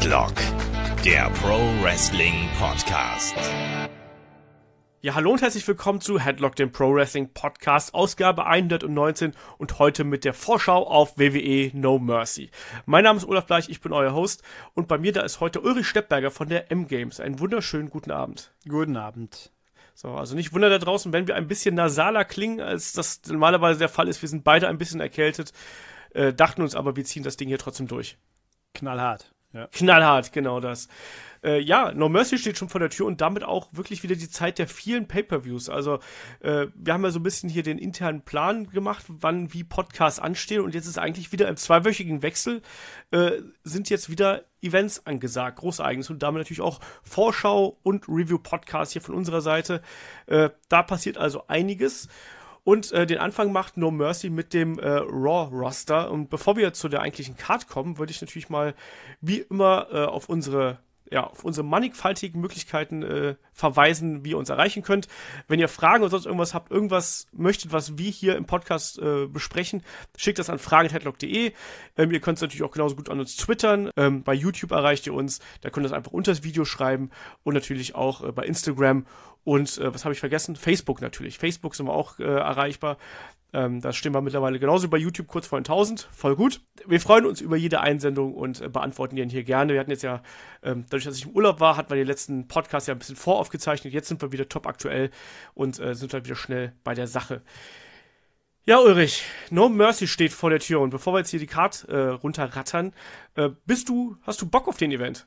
Headlock, der Pro Wrestling Podcast. Ja, hallo und herzlich willkommen zu Headlock, dem Pro Wrestling Podcast, Ausgabe 119 und heute mit der Vorschau auf WWE No Mercy. Mein Name ist Olaf Bleich, ich bin euer Host und bei mir da ist heute Ulrich Steppberger von der M-Games. Einen wunderschönen guten Abend. Guten Abend. So, also nicht wundern da draußen, wenn wir ein bisschen nasaler klingen, als das normalerweise der Fall ist. Wir sind beide ein bisschen erkältet, dachten uns aber, wir ziehen das Ding hier trotzdem durch. Knallhart. Ja. Knallhart, genau das. Ja, No Mercy steht schon vor der Tür und damit auch wirklich wieder die Zeit der vielen Pay-Per-Views. Also wir haben ja so ein bisschen hier den internen Plan gemacht, wann wie Podcasts anstehen und jetzt ist eigentlich wieder im zweiwöchigen Wechsel sind jetzt wieder Events angesagt, Großereignis und damit natürlich auch Vorschau und Review-Podcast hier von unserer Seite. Da passiert also einiges. Und den Anfang macht No Mercy mit dem Raw-Roster. Und bevor wir zu der eigentlichen Card kommen, würde ich natürlich mal wie immer auf unsere mannigfaltigen Möglichkeiten verweisen, wie ihr uns erreichen könnt. Wenn ihr Fragen oder sonst irgendwas habt, irgendwas möchtet, was wir hier im Podcast besprechen, schickt das an fragen@headlock.de. Ihr könnt es natürlich auch genauso gut an uns twittern. Bei YouTube erreicht ihr uns. Da könnt ihr es einfach unter das Video schreiben und natürlich auch bei Instagram. Und was habe ich vergessen? Facebook natürlich. Facebook sind wir auch erreichbar. Da stehen wir mittlerweile genauso bei YouTube kurz vor 1000. Voll gut. Wir freuen uns über jede Einsendung und beantworten die dann hier gerne. Wir hatten jetzt ja, dadurch, dass ich im Urlaub war, hatten wir den letzten Podcast ja ein bisschen voraufgezeichnet. Jetzt sind wir wieder top aktuell und sind halt wieder schnell bei der Sache. Ja, Ulrich, No Mercy steht vor der Tür und bevor wir jetzt hier die Card runterrattern, hast du Bock auf den Event?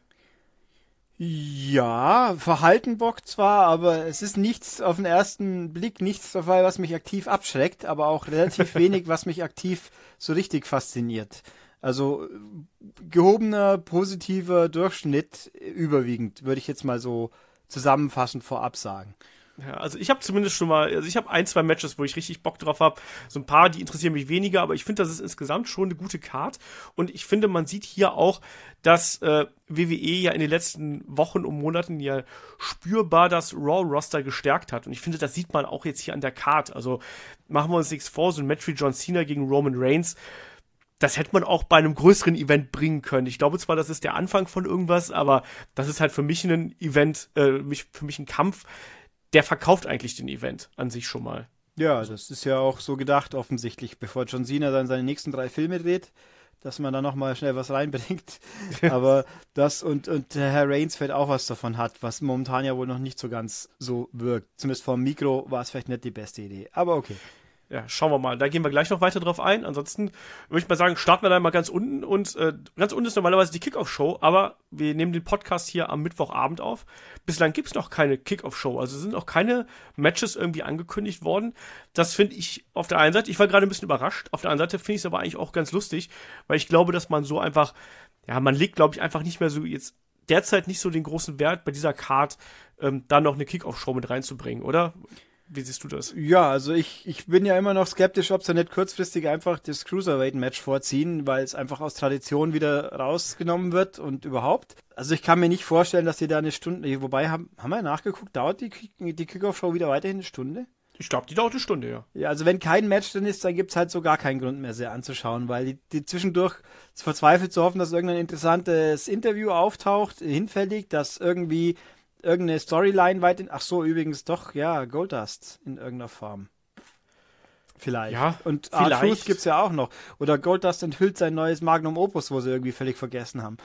Ja, verhalten Bock zwar, aber es ist nichts auf den ersten Blick, nichts dabei, was mich aktiv abschreckt, aber auch relativ wenig, was mich aktiv so richtig fasziniert. Also gehobener, positiver Durchschnitt überwiegend, würde ich jetzt mal so zusammenfassend vorab sagen. Ja, also ich habe zumindest schon mal, ich habe ein, zwei Matches, wo ich richtig Bock drauf habe. So ein paar, die interessieren mich weniger, aber ich finde, das ist insgesamt schon eine gute Card. Und ich finde, man sieht hier auch, dass WWE ja in den letzten Wochen und Monaten ja spürbar das Raw-Roster gestärkt hat. Und ich finde, das sieht man auch jetzt hier an der Card. Also machen wir uns nichts vor, so ein Match wie John Cena gegen Roman Reigns, das hätte man auch bei einem größeren Event bringen können. Ich glaube zwar, das ist der Anfang von irgendwas, aber das ist halt für mich ein Event, für mich ein Kampf, der verkauft eigentlich den Event an sich schon mal. Ja, das ist ja auch so gedacht offensichtlich, bevor John Cena dann seine nächsten 3 Filme dreht, dass man da nochmal schnell was reinbringt. Aber das und Herr Reigns vielleicht auch was davon hat, was momentan ja wohl noch nicht so ganz so wirkt. Zumindest vom Mikro war es vielleicht nicht die beste Idee. Aber okay. Ja, schauen wir mal. Da gehen wir gleich noch weiter drauf ein. Ansonsten würde ich mal sagen, starten wir da mal ganz unten. Und ganz unten ist normalerweise die Kickoff-Show, aber wir nehmen den Podcast hier am Mittwochabend auf. Bislang gibt es noch keine Kickoff-Show. Also sind noch keine Matches irgendwie angekündigt worden. Das finde ich auf der einen Seite, ich war gerade ein bisschen überrascht. Auf der anderen Seite finde ich es aber eigentlich auch ganz lustig, weil ich glaube, dass man so einfach, ja, man legt, glaube ich, einfach nicht mehr so jetzt derzeit nicht so den großen Wert bei dieser Card, da noch eine Kickoff-Show mit reinzubringen, oder? Wie siehst du das? Ja, also ich bin ja immer noch skeptisch, ob sie nicht kurzfristig einfach das Cruiserweight-Match vorziehen, weil es einfach aus Tradition wieder rausgenommen wird und überhaupt. Also ich kann mir nicht vorstellen, dass sie da eine Stunde, wobei, haben wir nachgeguckt, dauert die Kickoff-Show wieder weiterhin eine Stunde? Ich glaube, die dauert eine Stunde, ja. Ja, also wenn kein Match drin ist, dann gibt's halt so gar keinen Grund mehr, sie anzuschauen, weil die zwischendurch verzweifelt zu hoffen, dass irgendein interessantes Interview auftaucht, hinfällig, dass irgendwie irgendeine Storyline ach so, übrigens doch, ja, Goldust in irgendeiner Form. Vielleicht. Ja, und vielleicht. R-Truth gibt's ja auch noch. Oder Goldust enthüllt sein neues Magnum Opus, wo sie irgendwie völlig vergessen haben.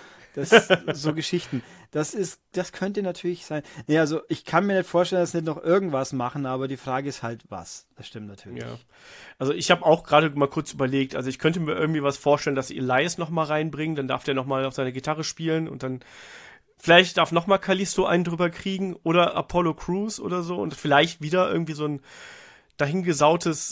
So Geschichten. Das könnte natürlich sein. Nee, also ich kann mir nicht vorstellen, dass sie nicht noch irgendwas machen, aber die Frage ist halt, was. Das stimmt natürlich. Ja. Also ich habe auch gerade mal kurz überlegt, also ich könnte mir irgendwie was vorstellen, dass sie Elias noch mal reinbringen, dann darf der noch mal auf seine Gitarre spielen und dann vielleicht darf noch mal Kalisto einen drüber kriegen oder Apollo Crews oder so und vielleicht wieder irgendwie so ein dahingesautes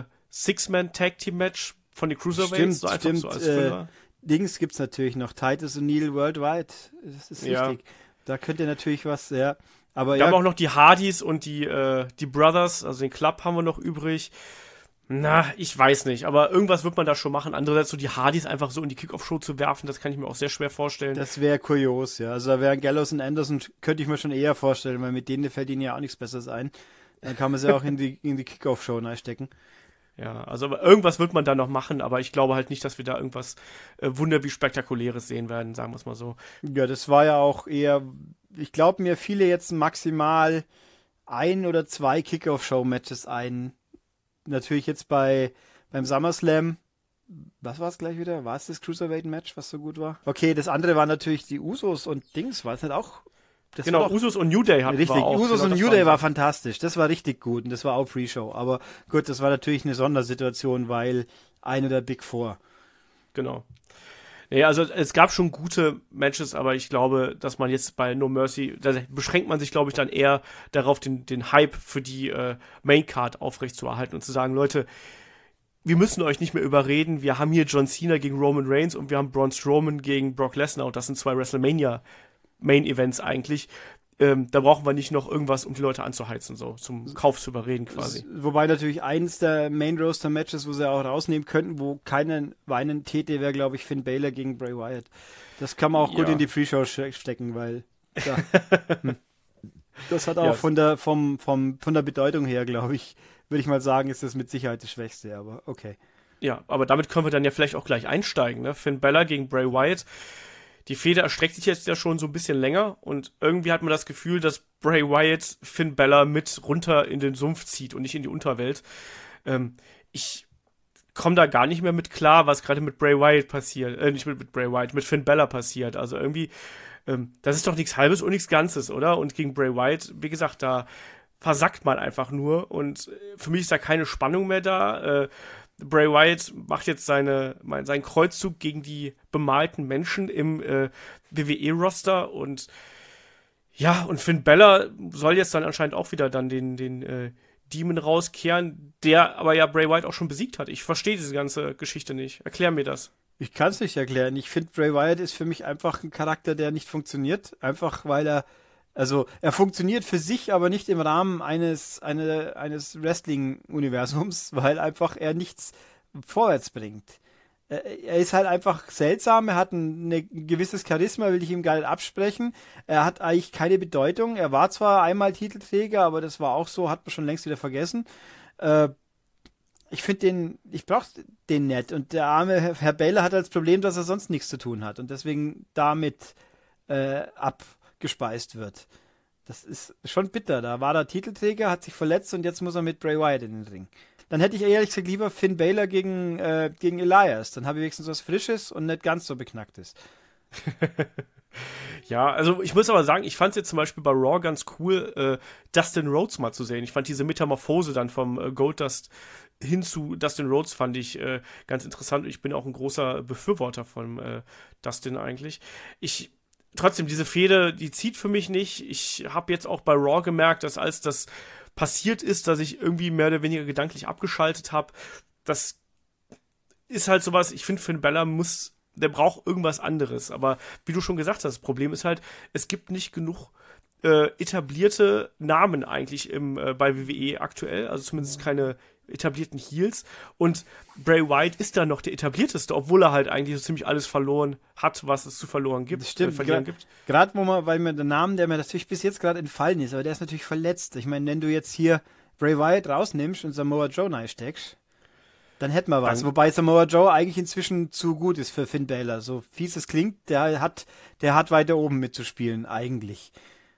Six-Man-Tag-Team-Match von den Cruiserweights. Stimmt. So als Filler. Dings gibt's natürlich noch. Titus O'Neil Worldwide. Das ist richtig. Da könnte natürlich was, ja. Aber wir haben auch noch die Hardys und die Brothers, also den Club haben wir noch übrig. Na, ich weiß nicht, aber irgendwas wird man da schon machen. Andererseits so die Hardys einfach so in die Kickoff-Show zu werfen, das kann ich mir auch sehr schwer vorstellen. Das wäre kurios, ja. Also da wären Gallows und Anderson, könnte ich mir schon eher vorstellen, weil mit denen fällt ihnen ja auch nichts Besseres ein. Dann kann man sie auch in die Kickoff-Show reinstecken. Ja, also aber irgendwas wird man da noch machen, aber ich glaube halt nicht, dass wir da irgendwas Wunder wie Spektakuläres sehen werden, sagen wir es mal so. Ja, das war ja auch eher, ich glaube mir viele jetzt maximal 1 oder 2 Kickoff-Show-Matches ein. Natürlich jetzt beim SummerSlam. Was war es gleich wieder? War es das Cruiserweight-Match, was so gut war? Okay, das andere war natürlich die Usos und Dings, war es nicht auch? Das genau, war doch Usos und New Day hatten richtig, wir auch. Usos genau, und New Day war fantastisch. Das war richtig gut und das war auch Pre-Show. Aber gut, das war natürlich eine Sondersituation, weil eine der Big Four. Genau. Nee, also es gab schon gute Matches, aber ich glaube, dass man jetzt bei No Mercy, da beschränkt man sich, glaube ich, dann eher darauf, den Hype für die Maincard aufrechtzuerhalten und zu sagen, Leute, wir müssen euch nicht mehr überreden, wir haben hier John Cena gegen Roman Reigns und wir haben Braun Strowman gegen Brock Lesnar und das sind 2 WrestleMania Main Events eigentlich. Da brauchen wir nicht noch irgendwas, um die Leute anzuheizen, so zum Kauf zu überreden quasi. Wobei natürlich eins der Main Roster Matches, wo sie auch rausnehmen könnten, wo keinen weinen täte, wäre, glaube ich, Finn Balor gegen Bray Wyatt. Das kann man auch gut in die Pre-Show stecken, weil das hat auch von der Bedeutung her, glaube ich, würde ich mal sagen, ist das mit Sicherheit das Schwächste, aber okay. Ja, aber damit können wir dann ja vielleicht auch gleich einsteigen, ne? Finn Balor gegen Bray Wyatt. Die Fehde erstreckt sich jetzt ja schon so ein bisschen länger und irgendwie hat man das Gefühl, dass Bray Wyatt Finn Balor mit runter in den Sumpf zieht und nicht in die Unterwelt. Ich komme da gar nicht mehr mit klar, was gerade mit Bray Wyatt passiert. Nicht mit Bray Wyatt, mit Finn Balor passiert. Also irgendwie, das ist doch nichts Halbes und nichts Ganzes, oder? Und gegen Bray Wyatt, wie gesagt, da versackt man einfach nur und für mich ist da keine Spannung mehr da. Bray Wyatt macht jetzt seinen Kreuzzug gegen die bemalten Menschen im WWE-Roster und ja, und Finn Balor soll jetzt dann anscheinend auch wieder dann den Demon rauskehren, der aber ja Bray Wyatt auch schon besiegt hat. Ich verstehe diese ganze Geschichte nicht. Erklär mir das. Ich kann es nicht erklären. Ich finde, Bray Wyatt ist für mich einfach ein Charakter, der nicht funktioniert. Einfach weil er funktioniert für sich, aber nicht im Rahmen eines Wrestling-Universums, weil einfach er nichts vorwärts bringt. Er ist halt einfach seltsam, er hat ein gewisses Charisma, will ich ihm gar nicht absprechen. Er hat eigentlich keine Bedeutung. Er war zwar einmal Titelträger, aber das war auch so, hat man schon längst wieder vergessen. Ich brauche den nicht. Und der arme Herr Balor hat als Problem, dass er sonst nichts zu tun hat und deswegen damit abgespeist wird. Das ist schon bitter. Da war der Titelträger, hat sich verletzt und jetzt muss er mit Bray Wyatt in den Ring. Dann hätte ich ehrlich gesagt lieber Finn Balor gegen Elias. Dann habe ich wenigstens was Frisches und nicht ganz so Beknacktes. Ja, also ich muss aber sagen, ich fand es jetzt zum Beispiel bei Raw ganz cool, Dustin Rhodes mal zu sehen. Ich fand diese Metamorphose dann vom Goldust hin zu Dustin Rhodes fand ich ganz interessant. Ich bin auch ein großer Befürworter von Dustin eigentlich. Trotzdem, diese Fehde, die zieht für mich nicht. Ich habe jetzt auch bei Raw gemerkt, dass als das passiert ist, dass ich irgendwie mehr oder weniger gedanklich abgeschaltet habe. Das ist halt sowas, ich finde, Finn Balor der braucht irgendwas anderes. Aber wie du schon gesagt hast, das Problem ist halt, es gibt nicht genug etablierte Namen eigentlich bei WWE aktuell, also zumindest keine etablierten Heels und Bray Wyatt ist da noch der etablierteste, obwohl er halt eigentlich so ziemlich alles verloren hat, was es zu verlieren gibt. Das stimmt, gerade weil mir der Name, der mir natürlich bis jetzt gerade entfallen ist, aber der ist natürlich verletzt. Ich meine, wenn du jetzt hier Bray Wyatt rausnimmst und Samoa Joe reinsteckst, dann hätten wir was. Wobei Samoa Joe eigentlich inzwischen zu gut ist für Finn Balor. So fies es klingt, der hat weiter oben mitzuspielen, eigentlich.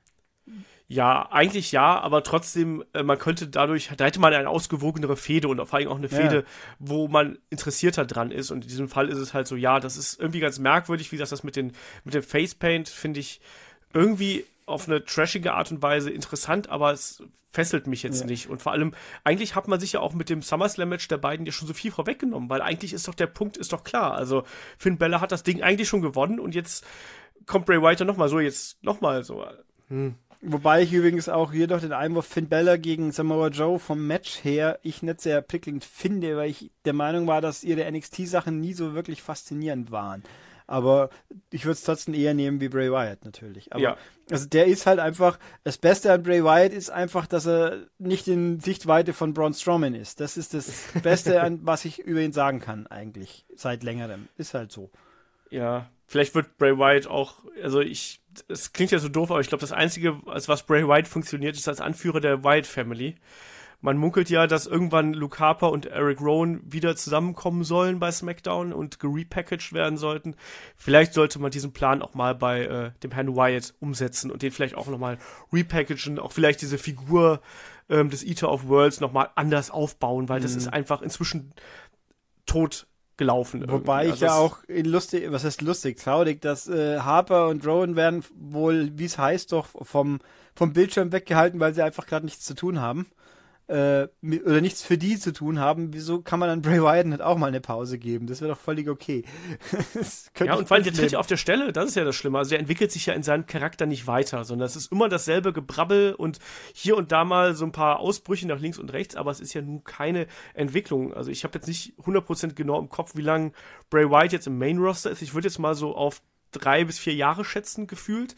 Ja, eigentlich ja, aber trotzdem, man könnte da hätte man eine ausgewogenere Fehde und vor allem auch eine Fehde, wo man interessierter dran ist. Und in diesem Fall ist es halt so, ja, das ist irgendwie ganz merkwürdig, wie das mit dem Facepaint finde ich irgendwie auf eine trashige Art und Weise interessant, aber es fesselt mich jetzt nicht. Und vor allem, eigentlich hat man sich ja auch mit dem SummerSlam-Match der beiden ja schon so viel vorweggenommen, weil eigentlich ist doch der Punkt, ist doch klar. Also Finn Balor hat das Ding eigentlich schon gewonnen und jetzt kommt Bray Wyatt nochmal so. Wobei ich übrigens auch hier noch den Einwurf Finn Balor gegen Samoa Joe vom Match her ich nicht sehr prickelnd finde, weil ich der Meinung war, dass ihre NXT-Sachen nie so wirklich faszinierend waren. Aber ich würde es trotzdem eher nehmen wie Bray Wyatt natürlich. Aber also der ist halt einfach, das Beste an Bray Wyatt ist einfach, dass er nicht in Sichtweite von Braun Strowman ist. Das ist das Beste, was ich über ihn sagen kann eigentlich, seit längerem. Ist halt so. Ja, vielleicht wird Bray Wyatt auch, also es klingt ja so doof, aber ich glaube, das Einzige, als was Bray Wyatt funktioniert, ist als Anführer der Wyatt Family. Man munkelt ja, dass irgendwann Luke Harper und Eric Rowan wieder zusammenkommen sollen bei SmackDown und gerepackaged werden sollten. Vielleicht sollte man diesen Plan auch mal bei dem Herrn Wyatt umsetzen und den vielleicht auch nochmal repackagen, auch vielleicht diese Figur des Eater of Worlds nochmal anders aufbauen, weil das ist einfach inzwischen tot gelaufen. Wobei ich ja auch traurig, dass Harper und Rowan werden wohl, wie es heißt, doch vom Bildschirm weggehalten, weil sie einfach gerade nichts zu tun haben. Oder nichts für die zu tun haben. Wieso kann man dann Bray Wyatt nicht auch mal eine Pause geben? Das wäre doch völlig okay. Ja, und vor allem, der tritt ja auf der Stelle, das ist ja das Schlimme. Also der entwickelt sich ja in seinem Charakter nicht weiter, sondern es ist immer dasselbe Gebrabbel und hier und da mal so ein paar Ausbrüche nach links und rechts, aber es ist ja nun keine Entwicklung. Also ich habe jetzt nicht 100% genau im Kopf, wie lange Bray Wyatt jetzt im Main-Roster ist. Ich würde jetzt mal so auf 3 bis 4 Jahre schätzen, gefühlt.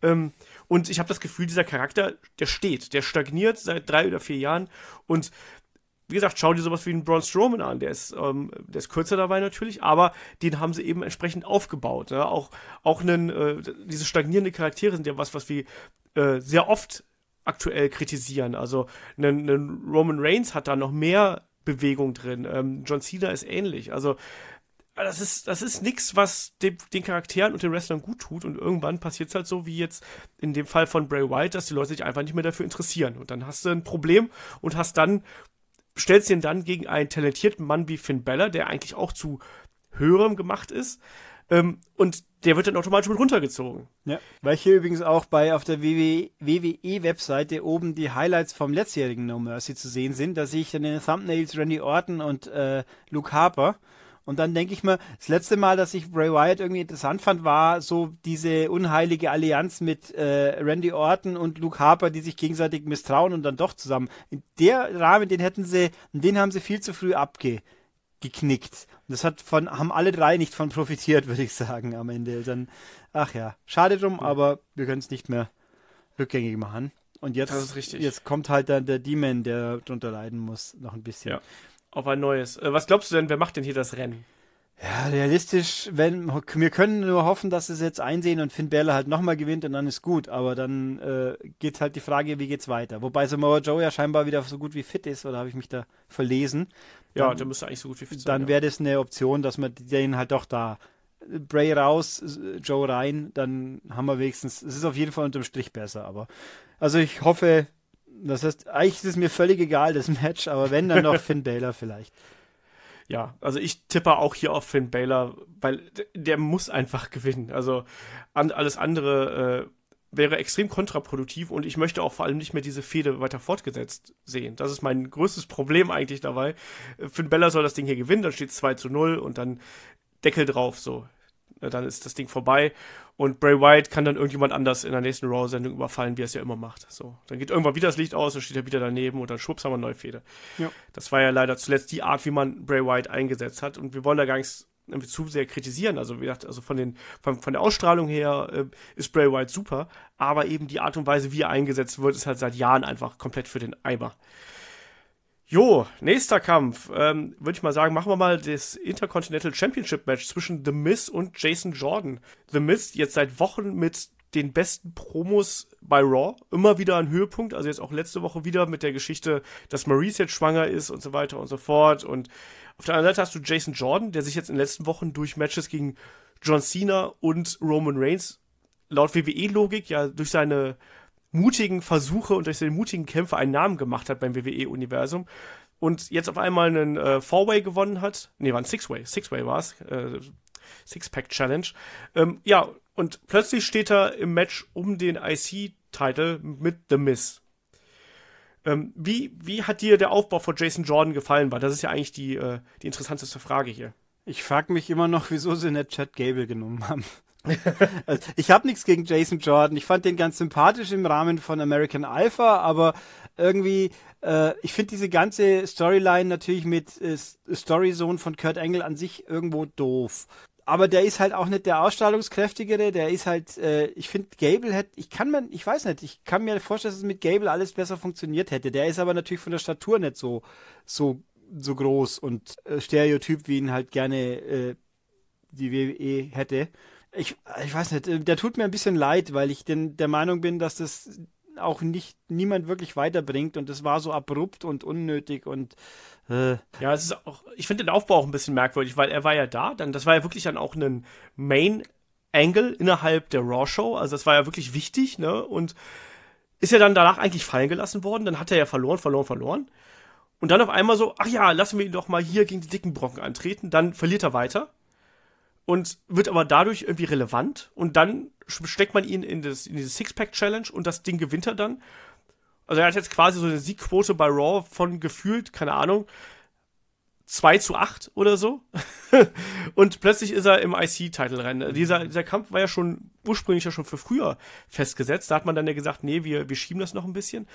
Und ich habe das Gefühl, dieser Charakter, der stagniert seit 3 oder 4 Jahren. Und wie gesagt, schau dir sowas wie einen Braun Strowman an. Der ist kürzer dabei natürlich, aber den haben sie eben entsprechend aufgebaut. Ne? Auch diese stagnierende Charaktere sind ja was wir sehr oft aktuell kritisieren. Also ein Roman Reigns hat da noch mehr Bewegung drin. John Cena ist ähnlich. Also das ist nichts, was den Charakteren und den Wrestlern gut tut, und irgendwann passiert es halt so, wie jetzt in dem Fall von Bray Wyatt, dass die Leute sich einfach nicht mehr dafür interessieren. Und dann hast du ein Problem und stellst ihn dann gegen einen talentierten Mann wie Finn Balor, der eigentlich auch zu höherem gemacht ist, und der wird dann automatisch mit runtergezogen. Ja, weil hier übrigens auch auf der WWE-Webseite oben die Highlights vom letztjährigen No Mercy zu sehen sind. Da sehe ich dann in den Thumbnails Randy Orton und Luke Harper. Und dann denke ich mir, das letzte Mal, dass ich Bray Wyatt irgendwie interessant fand, war so diese unheilige Allianz mit Randy Orton und Luke Harper, die sich gegenseitig misstrauen und dann doch zusammen. In der Rahmen, den haben sie viel zu früh geknickt. Und das haben alle 3 nicht von profitiert, würde ich sagen, am Ende. Dann, ach ja, schade drum, aber wir können es nicht mehr rückgängig machen. Und jetzt kommt halt dann der Demon, der drunter leiden muss, noch ein bisschen. Ja. Auf ein neues. Was glaubst du denn, wer macht denn hier das Rennen? Ja, realistisch, wir können nur hoffen, dass sie es jetzt einsehen und Finn Balor halt nochmal gewinnt und dann ist gut, aber dann geht halt die Frage, wie geht's weiter? Wobei Samoa Joe ja scheinbar wieder so gut wie fit ist, oder habe ich mich da verlesen? Ja, der müsste eigentlich so gut wie fit sein. Dann wäre das eine Option, dass man den halt doch da Bray raus, Joe rein, dann haben wir wenigstens, es ist auf jeden Fall unterm Strich besser, aber also ich hoffe, das heißt, eigentlich ist es mir völlig egal, das Match, aber wenn, dann noch Finn Balor vielleicht. Ja, also ich tippe auch hier auf Finn Balor, weil der muss einfach gewinnen. Also alles andere wäre extrem kontraproduktiv, und ich möchte auch vor allem nicht mehr diese Fehde weiter fortgesetzt sehen. Das ist mein größtes Problem eigentlich dabei. Finn Balor soll das Ding hier gewinnen, dann steht es 2-0 und dann Deckel drauf, so. Dann ist das Ding vorbei und Bray Wyatt kann dann irgendjemand anders in der nächsten Raw-Sendung überfallen, wie er es ja immer macht. So, dann geht irgendwann wieder das Licht aus, dann steht er wieder daneben und dann schwupps haben wir eine neue Fehde. Ja. Das war ja leider zuletzt die Art, wie man Bray Wyatt eingesetzt hat, und wir wollen da gar nichts zu sehr kritisieren. Also wie gesagt, also von der Ausstrahlung her ist Bray Wyatt super, aber eben die Art und Weise, wie er eingesetzt wird, ist halt seit Jahren einfach komplett für den Eimer. Jo, nächster Kampf. Würde ich mal sagen, machen wir mal das Intercontinental Championship Match zwischen The Miz und Jason Jordan. The Miz jetzt seit Wochen mit den besten Promos bei Raw. Immer wieder ein Höhepunkt. Also jetzt auch letzte Woche wieder mit der Geschichte, dass Maryse jetzt schwanger ist und so weiter und so fort. Und auf der anderen Seite hast du Jason Jordan, der sich jetzt in den letzten Wochen durch Matches gegen John Cena und Roman Reigns laut WWE-Logik ja durch seine mutigen Versuche und durch seine mutigen Kämpfe einen Namen gemacht hat beim WWE-Universum und jetzt auf einmal einen Four-Way gewonnen hat. Nee, war ein Six-Way war es. Six-Pack-Challenge. Ja, und plötzlich steht er im Match um den IC-Title mit The Miz. Wie hat dir der Aufbau von Jason Jordan gefallen? Weil das ist ja eigentlich die interessanteste Frage hier. Ich frage mich immer noch, wieso sie nicht Chad Gable genommen haben. Also, ich habe nichts gegen Jason Jordan. Ich fand den ganz sympathisch im Rahmen von American Alpha, aber irgendwie, ich finde diese ganze Storyline natürlich mit Storyzone von Kurt Angle an sich irgendwo doof. Aber der ist halt auch nicht der Ausstrahlungskräftigere, der ist halt, ich finde Gable ich kann mir vorstellen, dass es mit Gable alles besser funktioniert hätte. Der ist aber natürlich von der Statur nicht so groß und Stereotyp, wie ihn halt gerne die WWE hätte. Ich weiß nicht, der tut mir ein bisschen leid, weil ich der Meinung bin, dass das auch niemand wirklich weiterbringt und das war so abrupt und unnötig und Ja, es ist auch, ich finde den Aufbau auch ein bisschen merkwürdig, weil er war ja das war ja wirklich dann auch ein Main-Angle innerhalb der Raw-Show, also das war ja wirklich wichtig, ne, und ist ja dann danach eigentlich fallen gelassen worden, dann hat er ja verloren. Und dann auf einmal so, ach ja, lassen wir ihn doch mal hier gegen die dicken Brocken antreten. Dann verliert er weiter und wird aber dadurch irgendwie relevant. Und dann steckt man ihn in diese Six-Pack-Challenge und das Ding gewinnt er dann. Also er hat jetzt quasi so eine Siegquote bei Raw von gefühlt, keine Ahnung, 2:8 oder so. Und plötzlich ist er im IC-Title-Rennen. Dieser Kampf war ja ursprünglich schon für früher festgesetzt. Da hat man dann ja gesagt, nee, wir schieben das noch ein bisschen.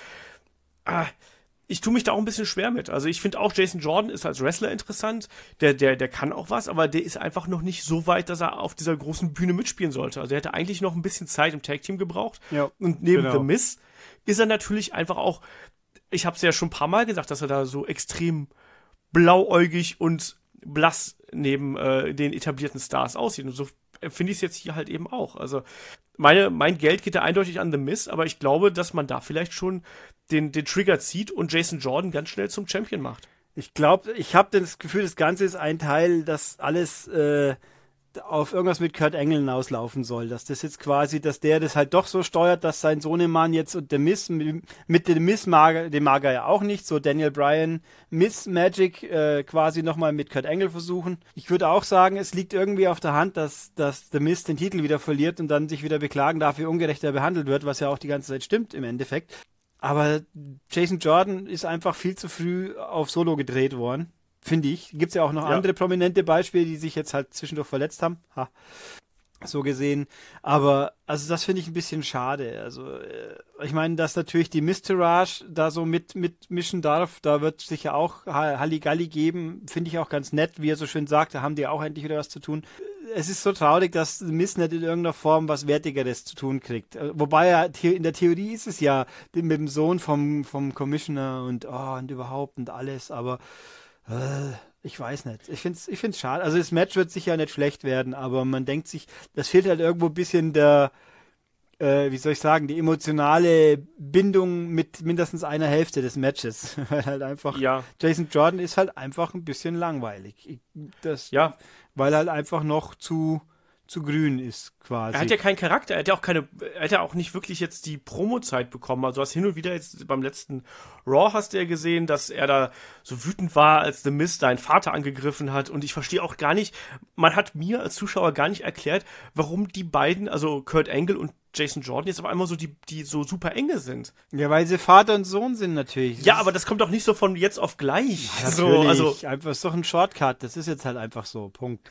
Ich tue mich da auch ein bisschen schwer mit. Also ich finde auch, Jason Jordan ist als Wrestler interessant. Der kann auch was, aber der ist einfach noch nicht so weit, dass er auf dieser großen Bühne mitspielen sollte. Also er hätte eigentlich noch ein bisschen Zeit im Tag-Team gebraucht. Ja, und neben genau. The Miz ist er natürlich einfach auch, ich habe es ja schon ein paar Mal gesagt, dass er da so extrem blauäugig und blass neben den etablierten Stars aussieht. Und so finde ich es jetzt hier halt eben auch. Also mein Geld geht da eindeutig an The Miz, aber ich glaube, dass man da vielleicht schon den Trigger zieht und Jason Jordan ganz schnell zum Champion macht. Ich glaube, ich habe das Gefühl, das Ganze ist ein Teil, dass alles auf irgendwas mit Kurt Angle hinauslaufen soll. Dass das jetzt quasi, dass der das halt doch so steuert, dass sein Sohnemann jetzt und der Miz, mit dem Miz den mag er ja auch nicht, so Daniel Bryan, Miz Magic quasi nochmal mit Kurt Angle versuchen. Ich würde auch sagen, es liegt irgendwie auf der Hand, dass der Miz den Titel wieder verliert und dann sich wieder beklagen darf, wie ungerecht er behandelt wird, was ja auch die ganze Zeit stimmt im Endeffekt. Aber Jason Jordan ist einfach viel zu früh auf Solo gedreht worden. Finde ich. Gibt's ja auch noch andere prominente Beispiele, die sich jetzt halt zwischendurch verletzt haben. So gesehen. Aber, also das finde ich ein bisschen schade. Also, ich meine, dass natürlich die Mistourage da so mitmischen darf, da wird sicher auch Halligalli geben. Finde ich auch ganz nett, wie er so schön sagt, da haben die auch endlich wieder was zu tun. Es ist so traurig, dass Miz nicht in irgendeiner Form was Wertigeres zu tun kriegt. Wobei in der Theorie ist es ja mit dem Sohn vom Commissioner und überhaupt und alles, aber ich weiß nicht. Ich find's schade. Also das Match wird sicher nicht schlecht werden, aber man denkt sich, das fehlt halt irgendwo ein bisschen wie soll ich sagen, die emotionale Bindung mit mindestens einer Hälfte des Matches. Weil halt einfach, Jason Jordan ist halt einfach ein bisschen langweilig. Weil halt einfach noch zu grün ist quasi. Er hat ja keinen Charakter, er hat ja auch nicht wirklich jetzt die Promo-Zeit bekommen. Also hast hin und wieder jetzt beim letzten Raw hast du ja gesehen, dass er da so wütend war, als The Miz seinen Vater angegriffen hat. Und ich verstehe auch gar nicht, man hat mir als Zuschauer gar nicht erklärt, warum die beiden, also Kurt Angle und Jason Jordan, jetzt auf einmal so die so super enge sind. Ja, weil sie Vater und Sohn sind natürlich. Ja, aber das kommt doch nicht so von jetzt auf gleich. Ja, natürlich. Also einfach ist doch ein Shortcut. Das ist jetzt halt einfach so. Punkt.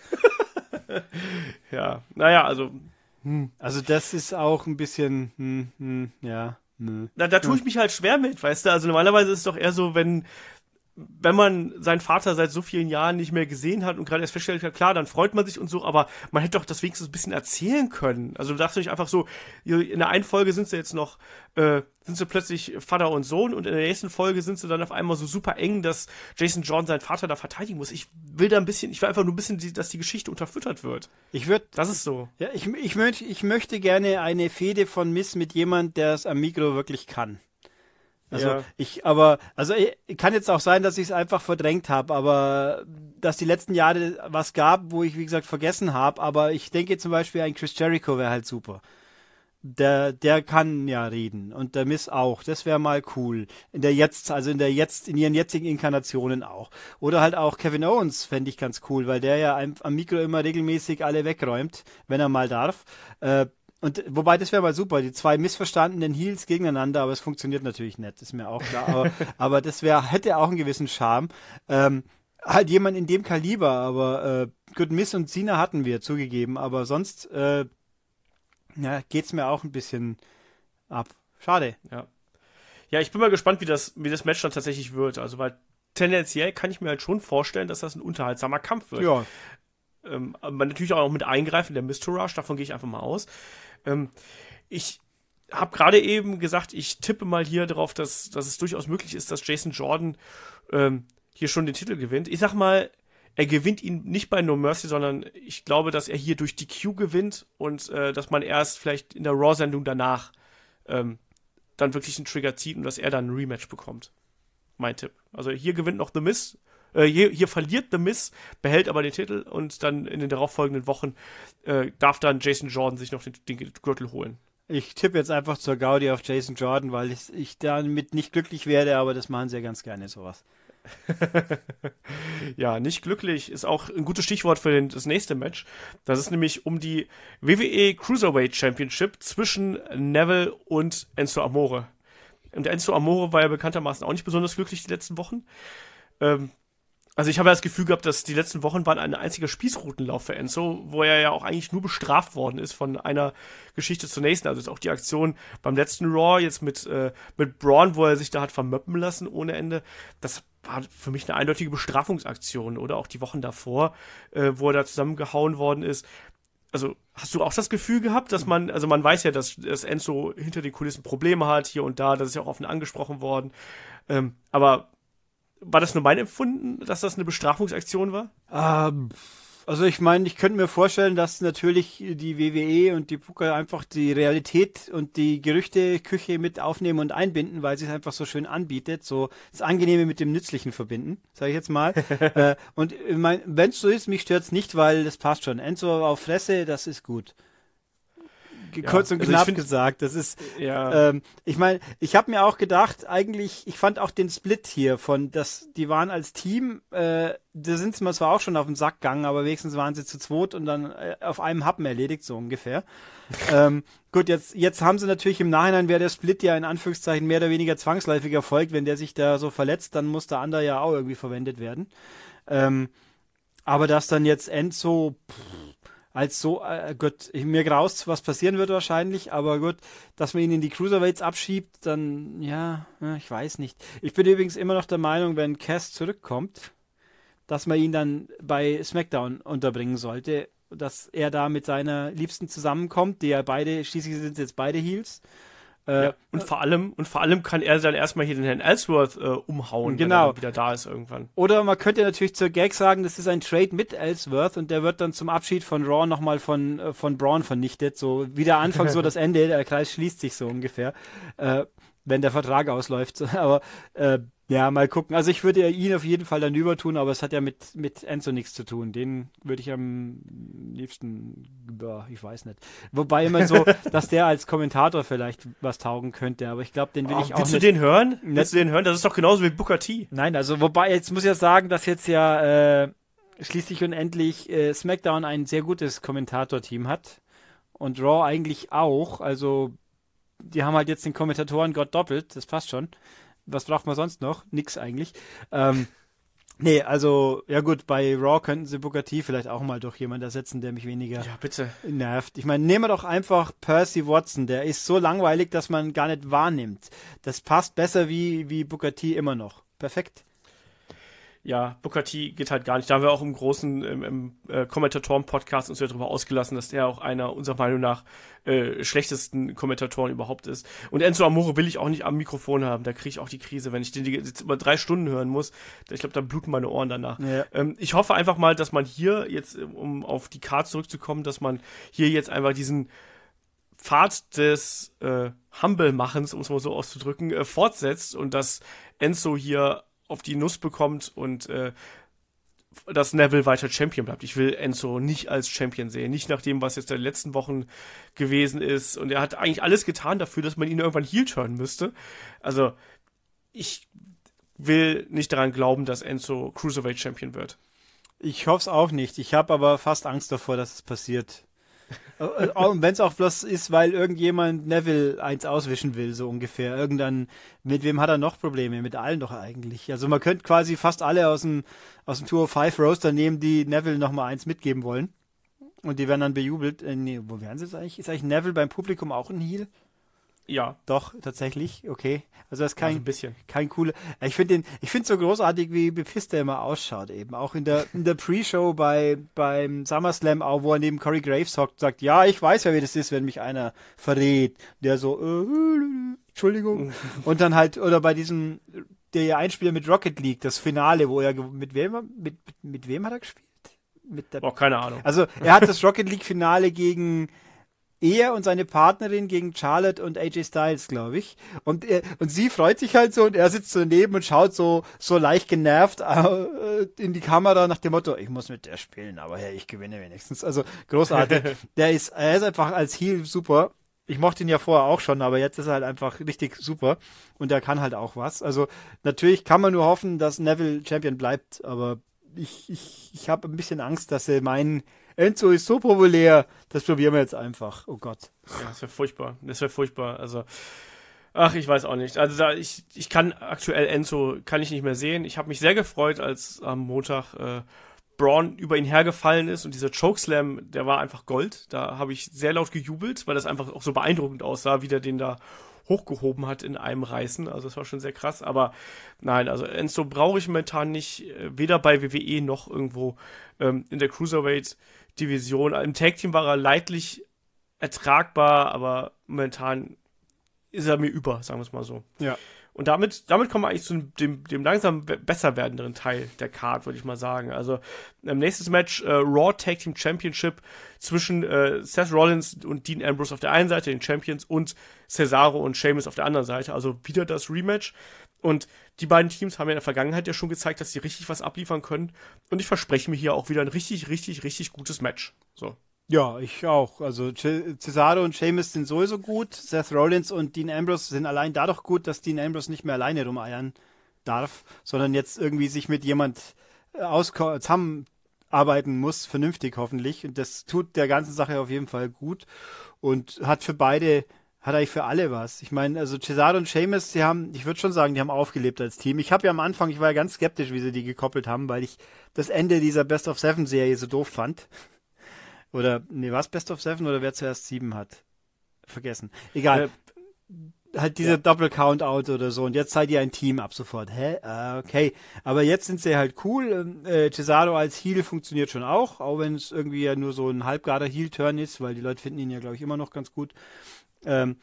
Ja, naja, also. Also das ist auch ein bisschen, ja. Da tue ich mich halt schwer mit, weißt du? Also normalerweise ist es doch eher so, wenn man seinen Vater seit so vielen Jahren nicht mehr gesehen hat und gerade erst feststellt, ja klar, dann freut man sich und so, aber man hätte doch das wenigstens ein bisschen erzählen können. Also du darfst nicht einfach so, in der einen Folge sind sie jetzt noch, sind sie plötzlich Vater und Sohn und in der nächsten Folge sind sie dann auf einmal so super eng, dass Jason Jordan seinen Vater da verteidigen muss. Ich will einfach nur ein bisschen, dass die Geschichte unterfüttert wird. Das ist so. Ja, ich möchte gerne eine Fehde von Miz mit jemand, der es am Mikro wirklich kann. Also kann jetzt auch sein, dass ich es einfach verdrängt habe, aber dass die letzten Jahre was gab, wo ich, wie gesagt, vergessen habe, aber ich denke zum Beispiel, ein Chris Jericho wäre halt super. Der kann ja reden und der Miz auch, das wäre mal cool. In ihren jetzigen Inkarnationen auch. Oder halt auch Kevin Owens fände ich ganz cool, weil der ja am Mikro immer regelmäßig alle wegräumt, wenn er mal darf. Und wobei, das wäre mal super, die zwei missverstandenen Heels gegeneinander, aber es funktioniert natürlich nicht, ist mir auch klar. Aber das hätte auch einen gewissen Charme. Halt jemand in dem Kaliber, aber gut, Miz und Cena hatten wir zugegeben, aber sonst geht's mir auch ein bisschen ab. Schade. Ja, ich bin mal gespannt, wie das Match dann tatsächlich wird. Also, weil tendenziell kann ich mir halt schon vorstellen, dass das ein unterhaltsamer Kampf wird. Ja. Aber natürlich auch mit Eingreifen der Mistourage, davon gehe ich einfach mal aus. Ich habe gerade eben gesagt, ich tippe mal hier darauf, dass es durchaus möglich ist, dass Jason Jordan hier schon den Titel gewinnt. Ich sag mal, er gewinnt ihn nicht bei No Mercy, sondern ich glaube, dass er hier durch DQ gewinnt und dass man erst vielleicht in der Raw-Sendung danach dann dann wirklich einen Trigger zieht und dass er dann ein Rematch bekommt. Mein Tipp. Also hier gewinnt noch The Miz, hier verliert The Miz, behält aber den Titel und dann in den darauffolgenden Wochen darf dann Jason Jordan sich noch den Gürtel holen. Ich tippe jetzt einfach zur Gaudi auf Jason Jordan, weil ich damit nicht glücklich werde, aber das machen sie ja ganz gerne, sowas. Ja, nicht glücklich ist auch ein gutes Stichwort für das nächste Match. Das ist nämlich um die WWE Cruiserweight Championship zwischen Neville und Enzo Amore. Und Enzo Amore war ja bekanntermaßen auch nicht besonders glücklich die letzten Wochen. Also ich habe ja das Gefühl gehabt, dass die letzten Wochen waren ein einziger Spießrutenlauf für Enzo, wo er ja auch eigentlich nur bestraft worden ist von einer Geschichte zur nächsten. Also jetzt auch die Aktion beim letzten Raw jetzt mit Braun, wo er sich da hat vermöppen lassen ohne Ende. Das war für mich eine eindeutige Bestrafungsaktion. Oder auch die Wochen davor, wo er da zusammengehauen worden ist. Also hast du auch das Gefühl gehabt, dass man weiß ja, dass Enzo hinter den Kulissen Probleme hat, hier und da, das ist ja auch offen angesprochen worden. Aber war das nur mein Empfinden, dass das eine Bestrafungsaktion war? Also ich meine, ich könnte mir vorstellen, dass natürlich die WWE und die Booker einfach die Realität und die Gerüchteküche mit aufnehmen und einbinden, weil sie es einfach so schön anbietet, so das Angenehme mit dem Nützlichen verbinden, sage ich jetzt mal. Und ich mein, wenn es so ist, mich stört es nicht, weil das passt schon. Enzo auf Fresse, das ist gut. Kurz und knapp gesagt, das ist, ich meine, ich habe mir auch gedacht, eigentlich, ich fand auch den Split hier die waren als Team, da sind sie mir zwar auch schon auf den Sack gegangen, aber wenigstens waren sie zu zweit und dann auf einem Happen erledigt, so ungefähr. Gut, jetzt haben sie natürlich im Nachhinein, wäre der Split ja in Anführungszeichen mehr oder weniger zwangsläufig erfolgt, wenn der sich da so verletzt, dann muss der andere ja auch irgendwie verwendet werden. Aber dass dann jetzt Enzo, als so, gut, mir graust, was passieren wird wahrscheinlich, aber gut, dass man ihn in die Cruiserweights abschiebt, dann, ja, ich weiß nicht. Ich bin übrigens immer noch der Meinung, wenn Cass zurückkommt, dass man ihn dann bei SmackDown unterbringen sollte, dass er da mit seiner Liebsten zusammenkommt, die ja beide, schließlich sind jetzt beide Heels. Ja, und vor allem kann er dann erstmal hier den Herrn Ellsworth umhauen, genau, wenn er wieder da ist irgendwann. Oder man könnte natürlich zur Gag sagen, das ist ein Trade mit Ellsworth und der wird dann zum Abschied von Raw nochmal von Braun vernichtet. So wie der Anfang, so das Ende, der Kreis schließt sich so ungefähr, wenn der Vertrag ausläuft. Aber ja, mal gucken. Also ich würde ihn auf jeden Fall dann übertun, aber es hat ja mit Enzo nichts zu tun. Den würde ich am liebsten, ich weiß nicht. Wobei immer so, dass der als Kommentator vielleicht was taugen könnte, aber ich glaube, den will ich auch nicht. Willst du den hören? Das ist doch genauso wie Booker T. Nein, also wobei, jetzt muss ich ja sagen, dass jetzt ja schließlich und endlich SmackDown ein sehr gutes Kommentatorteam hat und Raw eigentlich auch. Also die haben halt jetzt den Kommentatoren-Gott doppelt, das passt schon. Was braucht man sonst noch? Nix eigentlich. Nee, also, ja gut, bei Raw könnten sie Booker T vielleicht auch mal durch jemanden ersetzen, der mich weniger nervt. Ich meine, nehmen wir doch einfach Percy Watson, der ist so langweilig, dass man gar nicht wahrnimmt. Das passt besser wie Booker T immer noch. Perfekt. Ja, Booker T geht halt gar nicht. Da haben wir auch im großen Kommentatoren-Podcast uns ja darüber ausgelassen, dass der auch einer unserer Meinung nach schlechtesten Kommentatoren überhaupt ist. Und Enzo Amore will ich auch nicht am Mikrofon haben. Da kriege ich auch die Krise, wenn ich den jetzt über 3 Stunden hören muss. Ich glaube, da bluten meine Ohren danach. Ja. Ich hoffe einfach mal, dass man hier jetzt, um auf die Card zurückzukommen, dass man hier jetzt einfach diesen Pfad des Humble-Machens, um es mal so auszudrücken, fortsetzt und dass Enzo hier auf die Nuss bekommt und dass Neville weiter Champion bleibt. Ich will Enzo nicht als Champion sehen. Nicht nach dem, was jetzt in den letzten Wochen gewesen ist. Und er hat eigentlich alles getan dafür, dass man ihn irgendwann heel turnen müsste. Also, ich will nicht daran glauben, dass Enzo Cruiserweight Champion wird. Ich hoffe es auch nicht. Ich habe aber fast Angst davor, dass es passiert. Und wenn es auch bloß ist, weil irgendjemand Neville eins auswischen will, so ungefähr. Mit wem hat er noch Probleme? Mit allen doch eigentlich. Also man könnte quasi fast alle aus dem 205 Roaster nehmen, die Neville nochmal eins mitgeben wollen. Und die werden dann bejubelt. Nee, wo wären sie jetzt eigentlich? Ist eigentlich Neville beim Publikum auch ein Heel? Ja. Doch, tatsächlich, okay. Also das ist ein bisschen. Kein cooler. Ich finde so großartig, wie bepisst der immer ausschaut eben. Auch in der Pre-Show beim SummerSlam, auch wo er neben Corey Graves hockt, sagt, ja, ich weiß ja, wie das ist, wenn mich einer verrät. Der so, Entschuldigung. Und dann halt, oder bei diesem, der Einspieler mit Rocket League, das Finale, wo er, mit wem hat er gespielt? Keine Ahnung. Also, er hat das Rocket League Finale gegen er und seine Partnerin gegen Charlotte und AJ Styles, glaube ich. Und sie freut sich halt so und er sitzt so daneben und schaut so leicht genervt in die Kamera nach dem Motto, ich muss mit der spielen, aber hey, ich gewinne wenigstens. Also großartig. Er ist einfach als Heel super. Ich mochte ihn ja vorher auch schon, aber jetzt ist er halt einfach richtig super und er kann halt auch was. Also natürlich kann man nur hoffen, dass Neville Champion bleibt, aber ich habe ein bisschen Angst, dass sie meinen, Enzo ist so populär, das probieren wir jetzt einfach. Oh Gott. Ja, das wäre furchtbar. Das wäre furchtbar. Also, ach, ich weiß auch nicht. Also ich kann aktuell Enzo kann ich nicht mehr sehen. Ich habe mich sehr gefreut, als am Montag Braun über ihn hergefallen ist und dieser Chokeslam, der war einfach Gold. Da habe ich sehr laut gejubelt, weil das einfach auch so beeindruckend aussah, wie der den da hochgehoben hat in einem Reißen. Also das war schon sehr krass. Aber nein, also Enzo brauche ich momentan nicht, weder bei WWE noch irgendwo in der Cruiserweight-Division. Im Tag-Team war er leidlich ertragbar, aber momentan ist er mir über, sagen wir es mal so. Ja. Und damit kommen wir eigentlich zu dem langsam besser werdenderen Teil der Card, würde ich mal sagen. Also nächstes Match, Raw Tag Team Championship zwischen Seth Rollins und Dean Ambrose auf der einen Seite, den Champions, und Cesaro und Sheamus auf der anderen Seite. Also wieder das Rematch. Und die beiden Teams haben ja in der Vergangenheit ja schon gezeigt, dass sie richtig was abliefern können. Und ich verspreche mir hier auch wieder ein richtig, richtig, richtig gutes Match. So. Ja, ich auch. Also Cesaro und Sheamus sind sowieso gut. Seth Rollins und Dean Ambrose sind allein dadurch gut, dass Dean Ambrose nicht mehr alleine rumeiern darf, sondern jetzt irgendwie sich mit jemand zusammenarbeiten muss, vernünftig hoffentlich. Und das tut der ganzen Sache auf jeden Fall gut und hat eigentlich für alle was. Ich meine, also Cesaro und Sheamus, ich würde schon sagen, die haben aufgelebt als Team. Ich war ja ganz skeptisch, wie sie die gekoppelt haben, weil ich das Ende dieser Best of Seven Serie so doof fand. Oder, was, Best of Seven oder wer zuerst 7 hat? Vergessen. Egal. Halt dieser Double Count-Out oder so. Und jetzt seid ihr ein Team ab sofort. Hä? Okay. Aber jetzt sind sie halt cool. Cesaro als Heel funktioniert schon auch wenn es irgendwie ja nur so ein halbgarer Heel-Turn ist, weil die Leute finden ihn ja, glaube ich, immer noch ganz gut. Und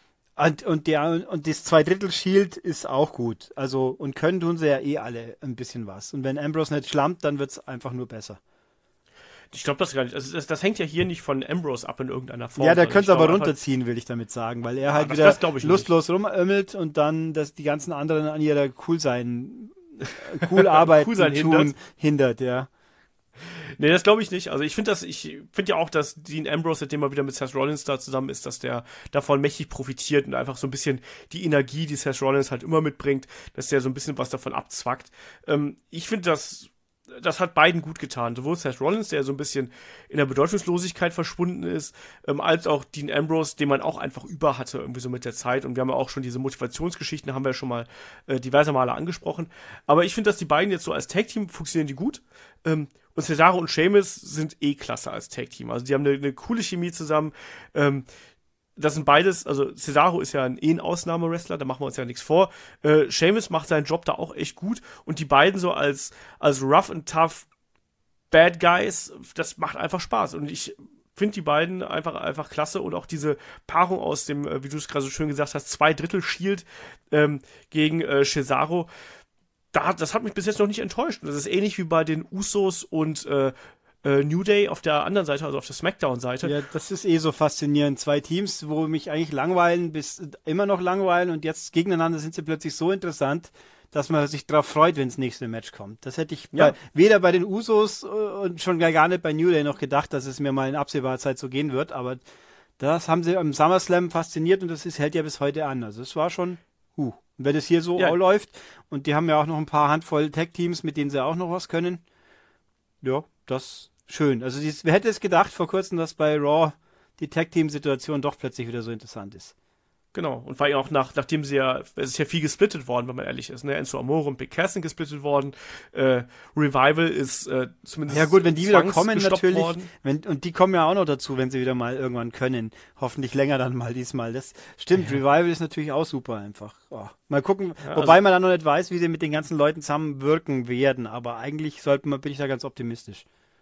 das Zweidrittel-Shield ist auch gut. Also, und können tun sie ja alle ein bisschen was. Und wenn Ambrose nicht schlammt, dann wird es einfach nur besser. Ich glaube das gar nicht. Also das hängt ja hier nicht von Ambrose ab in irgendeiner Form. Ja, der könnte es aber runterziehen, will ich damit sagen, weil er halt wieder lustlos rumömmelt und dann die ganzen anderen an ihrer cool Arbeiten hindert, ja. Nee, das glaube ich nicht. Also ich finde ja auch, dass Dean Ambrose, seitdem er wieder mit Seth Rollins da zusammen ist, dass der davon mächtig profitiert und einfach so ein bisschen die Energie, die Seth Rollins halt immer mitbringt, dass der so ein bisschen was davon abzwackt. Ich finde, das hat beiden gut getan. Sowohl Seth Rollins, der so ein bisschen in der Bedeutungslosigkeit verschwunden ist, als auch Dean Ambrose, den man auch einfach über hatte, irgendwie so mit der Zeit. Und wir haben ja auch schon diese Motivationsgeschichten, haben wir ja schon mal diverse Male angesprochen. Aber ich finde, dass die beiden jetzt so als Tag-Team funktionieren die gut. Und Cesaro und Sheamus sind klasse als Tag-Team. Also die haben eine coole Chemie zusammen. Das sind beides, also Cesaro ist ja ein Ausnahmewrestler, da machen wir uns ja nichts vor. Sheamus macht seinen Job da auch echt gut und die beiden so als rough and tough Bad Guys, das macht einfach Spaß und ich finde die beiden einfach klasse und auch diese Paarung aus dem, wie du es gerade so schön gesagt hast, Zweidrittel-Shield gegen Cesaro, das hat mich bis jetzt noch nicht enttäuscht. Das ist ähnlich wie bei den Usos und New Day auf der anderen Seite, also auf der Smackdown-Seite. Ja, das ist so faszinierend. 2 Teams, wo mich eigentlich langweilen, bis immer noch langweilen und jetzt gegeneinander sind sie plötzlich so interessant, dass man sich darauf freut, wenn das nächste Match kommt. Das hätte ich weder bei den Usos und schon gar nicht bei New Day noch gedacht, dass es mir mal in absehbarer Zeit so gehen wird, aber das haben sie im SummerSlam fasziniert und das hält ja bis heute an. Also es war schon, und wenn es hier so läuft und die haben ja auch noch ein paar Handvoll Tag-Teams, mit denen sie auch noch was können, ja, das schön. Also wer hätte es gedacht vor kurzem, dass bei Raw die Tag-Team-Situation doch plötzlich wieder so interessant ist. Genau. Und vor allem auch nachdem es ist ja viel gesplittet worden, wenn man ehrlich ist. Ne? Enzo Amore und Big Cass sind gesplittet worden. Revival ist zumindest ja gut, wenn die wieder kommen natürlich. Und die kommen ja auch noch dazu, wenn sie wieder mal irgendwann können. Hoffentlich länger dann mal diesmal. Das stimmt, Revival ist natürlich auch super einfach. Oh. Mal gucken, wobei man dann noch nicht weiß, wie sie mit den ganzen Leuten zusammenwirken werden. Aber eigentlich bin ich da ganz optimistisch.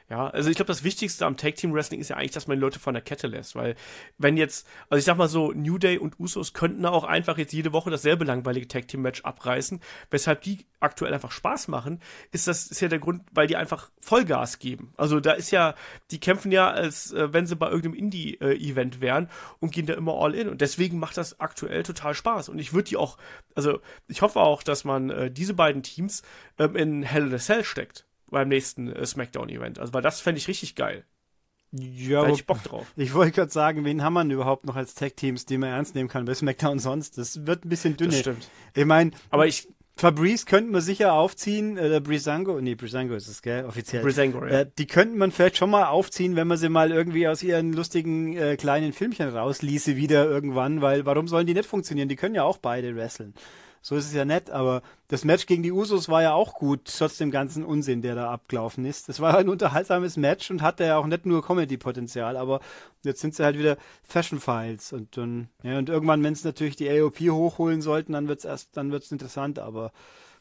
Ja, also ich glaube, das Wichtigste am Tag-Team-Wrestling ist ja eigentlich, dass man die Leute von der Kette lässt, weil wenn jetzt, also ich sag mal so, New Day und Usos könnten auch einfach jetzt jede Woche dasselbe langweilige Tag-Team-Match abreißen, weshalb die aktuell einfach Spaß machen, ist ja der Grund, weil die einfach Vollgas geben. Also da ist ja, die kämpfen ja, als wenn sie bei irgendeinem Indie-Event wären und gehen da immer all in und deswegen macht das aktuell total Spaß und ich würde die auch, also ich hoffe auch, dass man diese beiden Teams in Hell in a Cell steckt beim nächsten SmackDown-Event. Also, weil das fände ich richtig geil. Ja, da hätte ich Bock drauf. Ich wollte gerade sagen, wen haben wir denn überhaupt noch als Tag-Teams, die man ernst nehmen kann bei SmackDown sonst? Das wird ein bisschen dünne. Das stimmt. Ich meine, aber Fabrice könnten wir sicher aufziehen, Breezango ist es, gell, offiziell. Breezango, ja. Die könnten man vielleicht schon mal aufziehen, wenn man sie mal irgendwie aus ihren lustigen kleinen Filmchen rausließe wieder irgendwann, weil warum sollen die nicht funktionieren? Die können ja auch beide wresteln. So ist es ja nett, aber das Match gegen die Usos war ja auch gut, trotz dem ganzen Unsinn, der da abgelaufen ist. Das war ein unterhaltsames Match und hatte ja auch nicht nur Comedy-Potenzial, aber jetzt sind sie halt wieder Fashion-Files und dann, ja, und irgendwann, wenn es natürlich die AOP hochholen sollten, dann wird's interessant, aber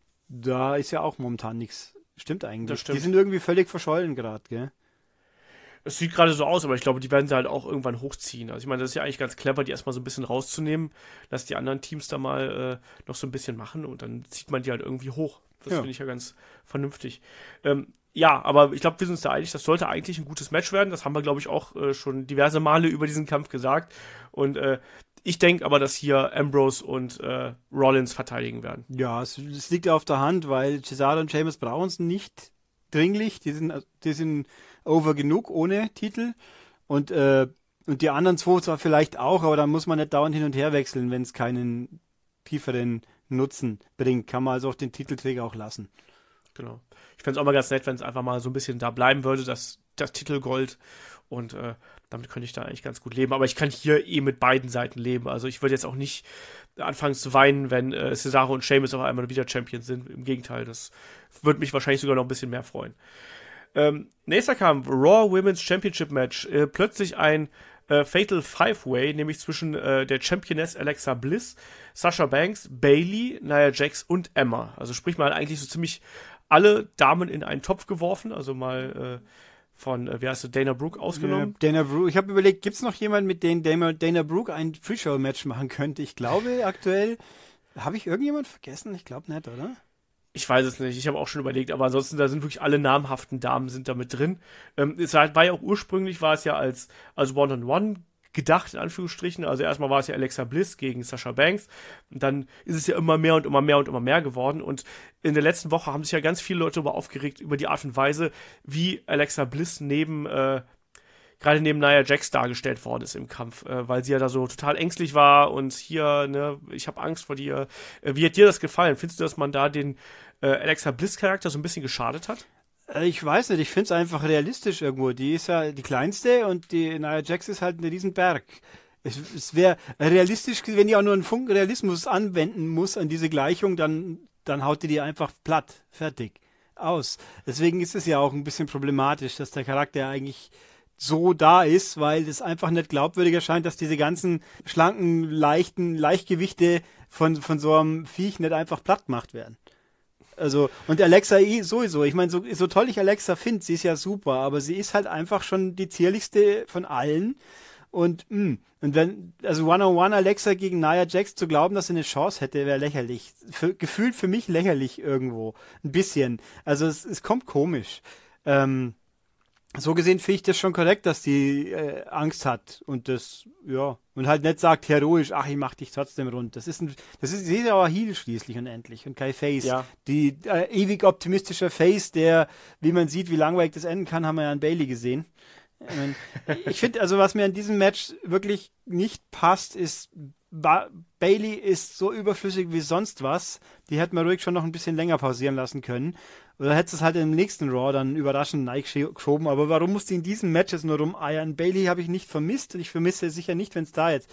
da ist ja auch momentan nichts. Stimmt eigentlich. Das stimmt. Die sind irgendwie völlig verschollen gerade, gell? Es sieht gerade so aus, aber ich glaube, die werden sie halt auch irgendwann hochziehen. Also ich meine, das ist ja eigentlich ganz clever, die erstmal so ein bisschen rauszunehmen, dass die anderen Teams da mal noch so ein bisschen machen und dann zieht man die halt irgendwie hoch. Das finde ich ja ganz vernünftig. Ja, aber ich glaube, wir sind uns da einig, das sollte eigentlich ein gutes Match werden. Das haben wir, glaube ich, auch schon diverse Male über diesen Kampf gesagt. Und ich denke aber, dass hier Ambrose und Rollins verteidigen werden. Ja, es liegt ja auf der Hand, weil Cesaro und Sheamus brauchen es nicht dringlich. Die sind over genug ohne Titel. Und die anderen zwei zwar vielleicht auch, aber dann muss man nicht dauernd hin und her wechseln, wenn es keinen tieferen Nutzen bringt. Kann man also auch den Titelträger auch lassen. Genau. Ich fände es auch mal ganz nett, wenn es einfach mal so ein bisschen da bleiben würde, das Titelgold. Und damit könnte ich da eigentlich ganz gut leben. Aber ich kann hier mit beiden Seiten leben. Also ich würde jetzt auch nicht anfangen zu weinen, wenn Cesaro und Sheamus auf einmal wieder Champions sind. Im Gegenteil, das würde mich wahrscheinlich sogar noch ein bisschen mehr freuen. Nächster Kampf, Raw Women's Championship Match. Plötzlich ein Fatal Five-Way, nämlich zwischen der Championess Alexa Bliss, Sasha Banks, Bayley, Nia Jax und Emma. Also sprich mal eigentlich so ziemlich alle Damen in einen Topf geworfen. Also mal von, wie heißt du, Dana Brooke ausgenommen. Dana Brooke. Ich habe überlegt, gibt es noch jemanden, mit dem Dana Brooke ein Pre-Show-Match machen könnte? Ich glaube aktuell, habe ich irgendjemand vergessen? Ich glaube nicht, oder? Ich weiß es nicht, ich habe auch schon überlegt, aber ansonsten, da sind wirklich alle namhaften Damen sind da mit drin. Es war ja auch ursprünglich, war es ja als One-on-One gedacht, in Anführungsstrichen. Also erstmal war es ja Alexa Bliss gegen Sasha Banks und dann ist es ja immer mehr und immer mehr und immer mehr geworden und in der letzten Woche haben sich ja ganz viele Leute darüber aufgeregt, über die Art und Weise, wie Alexa Bliss gerade neben Nia Jax dargestellt worden ist im Kampf, weil sie ja da so total ängstlich war und hier, ne, ich habe Angst vor dir. Wie hat dir das gefallen? Findest du, dass man da den Alexa Bliss-Charakter so ein bisschen geschadet hat? Ich weiß nicht, ich finde es einfach realistisch irgendwo. Die ist ja die kleinste und die Nia Jax ist halt ein Riesenberg. Es wäre realistisch, wenn die auch nur einen Funken Realismus anwenden muss an diese Gleichung, dann haut die einfach platt, fertig, aus. Deswegen ist es ja auch ein bisschen problematisch, dass der Charakter eigentlich so da ist, weil es einfach nicht glaubwürdig erscheint, dass diese ganzen schlanken, leichten Leichtgewichte von so einem Viech nicht einfach platt gemacht werden. Also, und Alexa sowieso, ich meine, so toll ich Alexa finde, sie ist ja super, aber sie ist halt einfach schon die zierlichste von allen. Und wenn, also One-on-One Alexa gegen Nia Jax zu glauben, dass sie eine Chance hätte, wäre lächerlich. Gefühlt für mich lächerlich irgendwo. Ein bisschen. Also es kommt komisch. So gesehen finde ich das schon korrekt, dass die Angst hat und das, ja, und halt nicht sagt heroisch, ach, ich mach dich trotzdem rund. Sie ist ja aber Heel schließlich und endlich und kein Face. Ja. Die ewig optimistische Face, der, wie man sieht, wie langweilig das enden kann, haben wir ja an Bayley gesehen. Ich finde, also was mir an diesem Match wirklich nicht passt, ist, Bayley ist so überflüssig wie sonst was. Die hätte man ruhig schon noch ein bisschen länger pausieren lassen können. Oder hätte es halt im nächsten Raw dann überraschend geschoben. Aber warum musste in diesen Matches nur rumeiern? Bayley habe ich nicht vermisst und ich vermisse sicher nicht, wenn es da jetzt.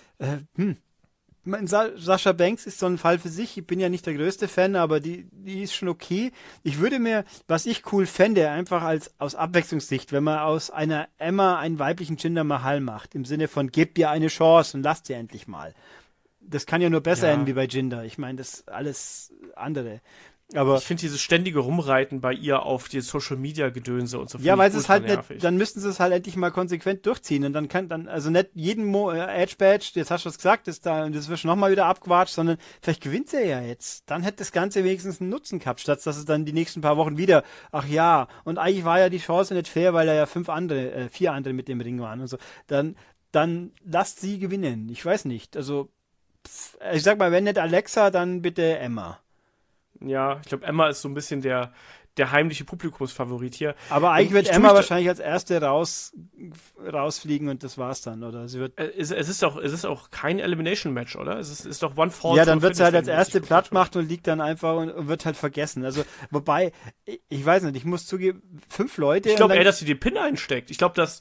Sasha Banks ist so ein Fall für sich. Ich bin ja nicht der größte Fan, aber die ist schon okay. Ich würde mir, was ich cool fände, einfach aus Abwechslungssicht, wenn man aus einer Emma einen weiblichen Jinder Mahal macht, im Sinne von, gebt ihr eine Chance und lasst sie endlich mal. Das kann ja nur besser enden wie bei Jinder. Ich meine, das alles andere. Aber ich finde dieses ständige Rumreiten bei ihr auf die Social-Media-Gedönse und so. ja, weil es halt nervig. nicht, dann müssten sie es halt endlich mal konsequent durchziehen und also nicht jeden Edge-Badge, jetzt hast du was gesagt, das wird schon nochmal wieder abgewatscht, sondern vielleicht gewinnt sie ja jetzt. Dann hätte das Ganze wenigstens einen Nutzen gehabt, statt dass es dann die nächsten paar Wochen wieder, ach ja, und eigentlich war ja die Chance nicht fair, weil da ja 4 andere mit dem Ring waren und so. Dann lasst sie gewinnen. Ich weiß nicht, also ich sag mal, wenn nicht Alexa, dann bitte Emma. Ja, ich glaube, Emma ist so ein bisschen der heimliche Publikumsfavorit hier. Aber eigentlich wird Emma wahrscheinlich als Erste rausfliegen und das war's dann, oder? Sie wird es ist auch kein Elimination-Match, oder? Es ist doch One Fall. Ja, dann wird sie halt als Erste platt gemacht und liegt dann einfach und wird halt vergessen. Also, wobei, ich weiß nicht, ich muss zugeben, 5 Leute. Ich glaube eher, dass sie den Pin einsteckt. Ich glaube, das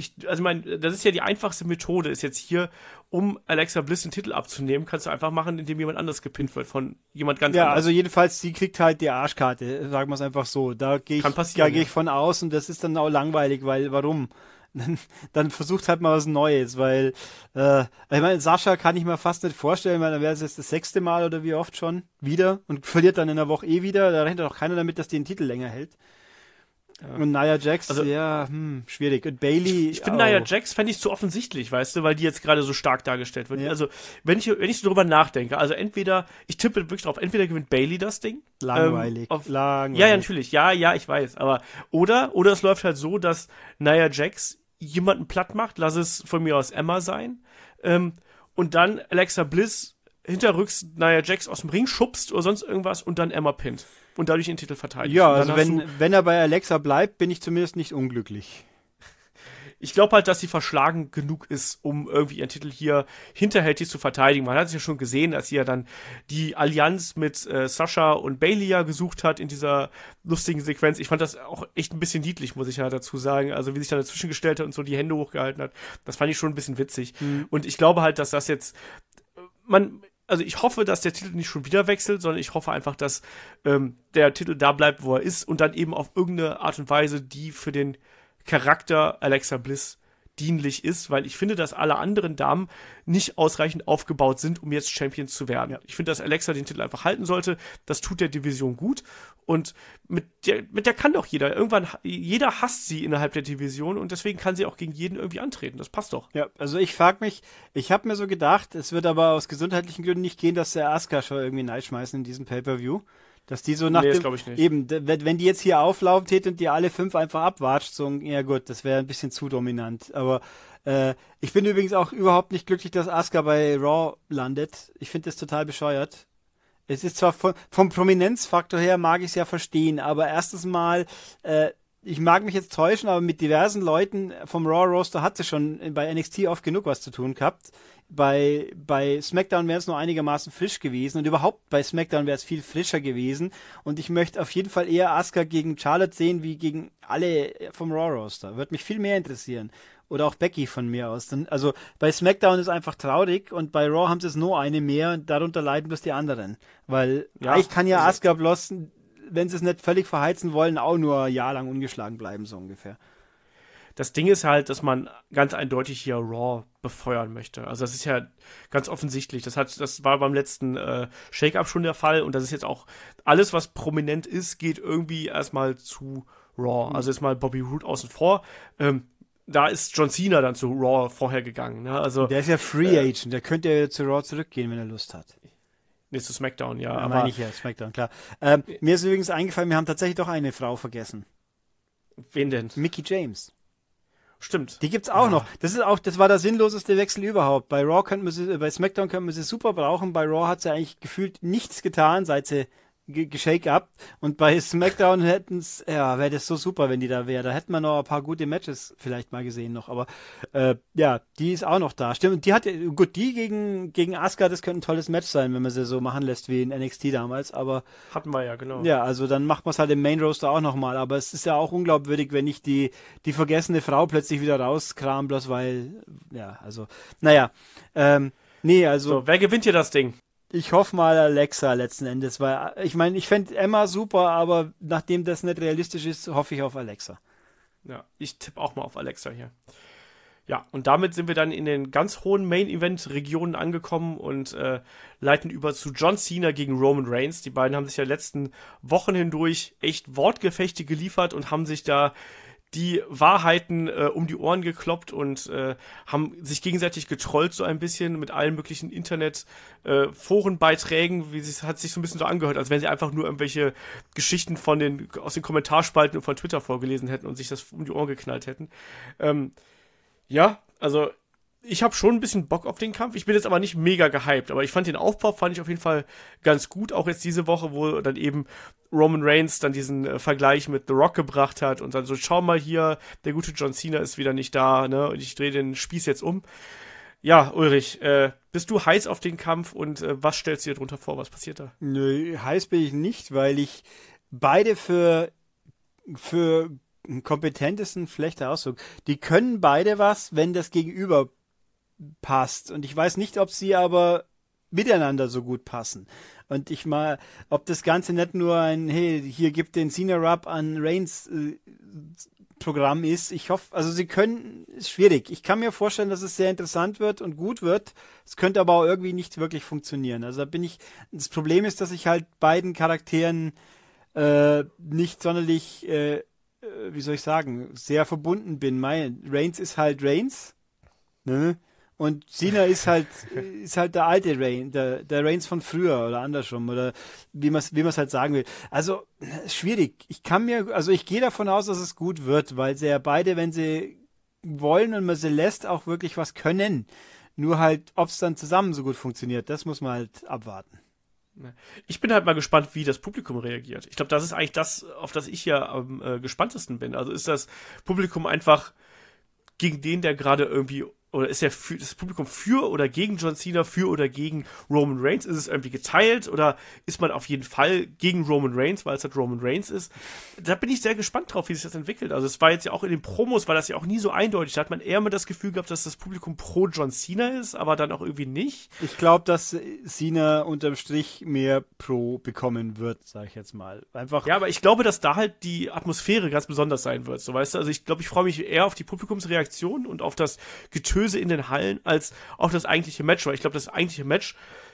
ist ja die einfachste Methode, ist jetzt hier, um Alexa Bliss den Titel abzunehmen, kannst du einfach machen, indem jemand anders gepinnt wird von jemand ganz anders. Ja, also jedenfalls, sie kriegt halt die Arschkarte, sagen wir es einfach so. Da gehe ich von aus und das ist dann auch langweilig, weil, warum? Dann versucht halt mal was Neues, weil, ich meine, Sascha kann ich mir fast nicht vorstellen, weil dann wäre es jetzt das 6. Mal oder wie oft schon wieder und verliert dann in der Woche wieder. Da rechnet doch keiner damit, dass die den Titel länger hält. Ja. Und Nia Jax, also, schwierig. Und Bayley. Ich finde, Nia Jax fände ich zu offensichtlich, weißt du, weil die jetzt gerade so stark dargestellt wird. Ja. Also, wenn ich so drüber nachdenke, also ich tippe wirklich drauf, entweder gewinnt Bayley das Ding. Langweilig. Langweilig. Ja, natürlich. Ja, ich weiß. Aber, oder es läuft halt so, dass Nia Jax jemanden platt macht, lass es von mir aus Emma sein, und dann Alexa Bliss hinterrücks Nia Jax aus dem Ring schubst oder sonst irgendwas und dann Emma pinnt. Und dadurch den Titel verteidigt. Ja, also wenn er bei Alexa bleibt, bin ich zumindest nicht unglücklich. Ich glaube halt, dass sie verschlagen genug ist, um irgendwie ihren Titel hier hinterhältig zu verteidigen. Man hat es ja schon gesehen, als sie ja dann die Allianz mit Sascha und Bayley ja gesucht hat in dieser lustigen Sequenz. Ich fand das auch echt ein bisschen niedlich, muss ich ja dazu sagen. Also wie sich dann dazwischen gestellt hat und so die Hände hochgehalten hat. Das fand ich schon ein bisschen witzig. Mhm. Und ich glaube halt, dass das jetzt also ich hoffe, dass der Titel nicht schon wieder wechselt, sondern ich hoffe einfach, dass der Titel da bleibt, wo er ist und dann eben auf irgendeine Art und Weise, die für den Charakter Alexa Bliss dienlich ist, weil ich finde, dass alle anderen Damen nicht ausreichend aufgebaut sind, um jetzt Champions zu werden. Ja. Ich finde, dass Alexa den Titel einfach halten sollte. Das tut der Division gut und mit der kann doch jeder hasst sie innerhalb der Division und deswegen kann sie auch gegen jeden irgendwie antreten. Das passt doch. Ja, also ich frage mich, ich habe mir so gedacht, es wird aber aus gesundheitlichen Gründen nicht gehen, dass der Asuka schon irgendwie reinschmeißen in diesem Pay-Per-View. Dass die so nach das glaube ich nicht. Eben, wenn die jetzt hier auflaufen täten und die alle 5 einfach abwatscht, so, ja gut, das wäre ein bisschen zu dominant. Aber ich bin übrigens auch überhaupt nicht glücklich, dass Asuka bei Raw landet. Ich finde das total bescheuert. Es ist zwar vom Prominenzfaktor her mag ich es ja verstehen, aber erstens mal, ich mag mich jetzt täuschen, aber mit diversen Leuten vom Raw-Roster hat sie schon bei NXT oft genug was zu tun gehabt. Bei SmackDown wäre es nur einigermaßen frisch gewesen und überhaupt bei SmackDown wäre es viel frischer gewesen und ich möchte auf jeden Fall eher Asuka gegen Charlotte sehen, wie gegen alle vom Raw-Roster. Würde mich viel mehr interessieren. Oder auch Becky von mir aus. Also bei SmackDown ist einfach traurig und bei Raw haben sie es nur eine mehr und darunter leiden bloß die anderen. Weil ich kann ja Asuka bloß, wenn sie es nicht völlig verheizen wollen, auch nur ein Jahr lang ungeschlagen bleiben, so ungefähr. Das Ding ist halt, dass man ganz eindeutig hier Raw befeuern möchte. Also das ist ja ganz offensichtlich. Das war beim letzten Shake-Up schon der Fall und das ist jetzt auch alles, was prominent ist, geht irgendwie erstmal zu Raw. Also jetzt mal Bobby Roode außen vor. Da ist John Cena dann zu Raw vorher gegangen. Ne? Also, der ist ja Free Agent, der könnte ja zu Raw zurückgehen, wenn er Lust hat. Nee, zu SmackDown, ja. Aber meine ich ja, SmackDown, klar. Mir ist übrigens eingefallen, wir haben tatsächlich doch eine Frau vergessen. Wen denn? Mickie James. Stimmt. Die gibt's auch noch. Das war der sinnloseste Wechsel überhaupt. Bei SmackDown könnten wir sie super brauchen. Bei Raw hat sie eigentlich gefühlt nichts getan, seit sie geshake-up. Und bei SmackDown wäre das so super, wenn die da wäre. Da hätten wir noch ein paar gute Matches vielleicht mal gesehen noch. Aber die ist auch noch da. Stimmt. Die gegen Asuka, das könnte ein tolles Match sein, wenn man sie so machen lässt wie in NXT damals. Aber hatten wir ja, genau. Ja, also dann macht man es halt im Main Roster auch nochmal. Aber es ist ja auch unglaubwürdig, wenn ich die vergessene Frau plötzlich wieder rauskram, bloß weil, so, wer gewinnt hier das Ding? Ich hoffe mal Alexa letzten Endes, weil ich meine, ich fände Emma super, aber nachdem das nicht realistisch ist, hoffe ich auf Alexa. Ja, ich tippe auch mal auf Alexa hier. Ja, und damit sind wir dann in den ganz hohen Main-Event-Regionen angekommen und leiten über zu John Cena gegen Roman Reigns. Die beiden haben sich ja letzten Wochen hindurch echt Wortgefechte geliefert und haben sich da die Wahrheiten um die Ohren gekloppt und haben sich gegenseitig getrollt so ein bisschen mit allen möglichen Internet-Forenbeiträgen, hat sich so ein bisschen so angehört, als wenn sie einfach nur irgendwelche Geschichten aus den Kommentarspalten von Twitter vorgelesen hätten und sich das um die Ohren geknallt hätten. Ja, also ich habe schon ein bisschen Bock auf den Kampf. Ich bin jetzt aber nicht mega gehypt, aber ich fand den Aufbau auf jeden Fall ganz gut. Auch jetzt diese Woche, wo dann eben Roman Reigns dann diesen Vergleich mit The Rock gebracht hat und dann so, schau mal hier, der gute John Cena ist wieder nicht da, ne? Und ich drehe den Spieß jetzt um. Ja, Ulrich, bist du heiß auf den Kampf und was stellst du dir drunter vor? Was passiert da? Nö, heiß bin ich nicht, weil ich beide für kompetentesten, schlechter Ausdruck, die können beide was, wenn das Gegenüber passt. Und ich weiß nicht, ob sie aber miteinander so gut passen. Und ob das Ganze nicht nur ein, hey, hier gibt den Cena-Rub an Reigns Programm ist. Ich hoffe, also ist schwierig. Ich kann mir vorstellen, dass es sehr interessant wird und gut wird. Es könnte aber auch irgendwie nicht wirklich funktionieren. Also das Problem ist, dass ich halt beiden Charakteren nicht sonderlich wie soll ich sagen, sehr verbunden bin. Reigns ist halt Reigns, ne? Und Cena ist halt der alte Reigns, der Reigns von früher oder andersrum oder wie man es halt sagen will. Also schwierig. Ich gehe davon aus, dass es gut wird, weil sie ja beide, wenn sie wollen und man sie lässt, auch wirklich was können. Nur halt, ob es dann zusammen so gut funktioniert, das muss man halt abwarten. Ich bin halt mal gespannt, wie das Publikum reagiert. Ich glaube, das ist eigentlich das, auf das ich ja am gespanntesten bin. Also ist das Publikum einfach gegen den, der gerade irgendwie, oder ist das Publikum für oder gegen John Cena, für oder gegen Roman Reigns? Ist es irgendwie geteilt oder ist man auf jeden Fall gegen Roman Reigns, weil es halt Roman Reigns ist? Da bin ich sehr gespannt drauf, wie sich das entwickelt. Also es war jetzt ja auch in den Promos, war das ja auch nie so eindeutig. Da hat man eher mal das Gefühl gehabt, dass das Publikum pro John Cena ist, aber dann auch irgendwie nicht. Ich glaube, dass Cena unterm Strich mehr pro bekommen wird, sage ich jetzt mal. Einfach. Ja, aber ich glaube, dass da halt die Atmosphäre ganz besonders sein wird, so weißt du. Also ich glaube, ich freue mich eher auf die Publikumsreaktion und auf das Getöse in den Hallen als auf das eigentliche Match, weil ich glaube, das eigentliche Match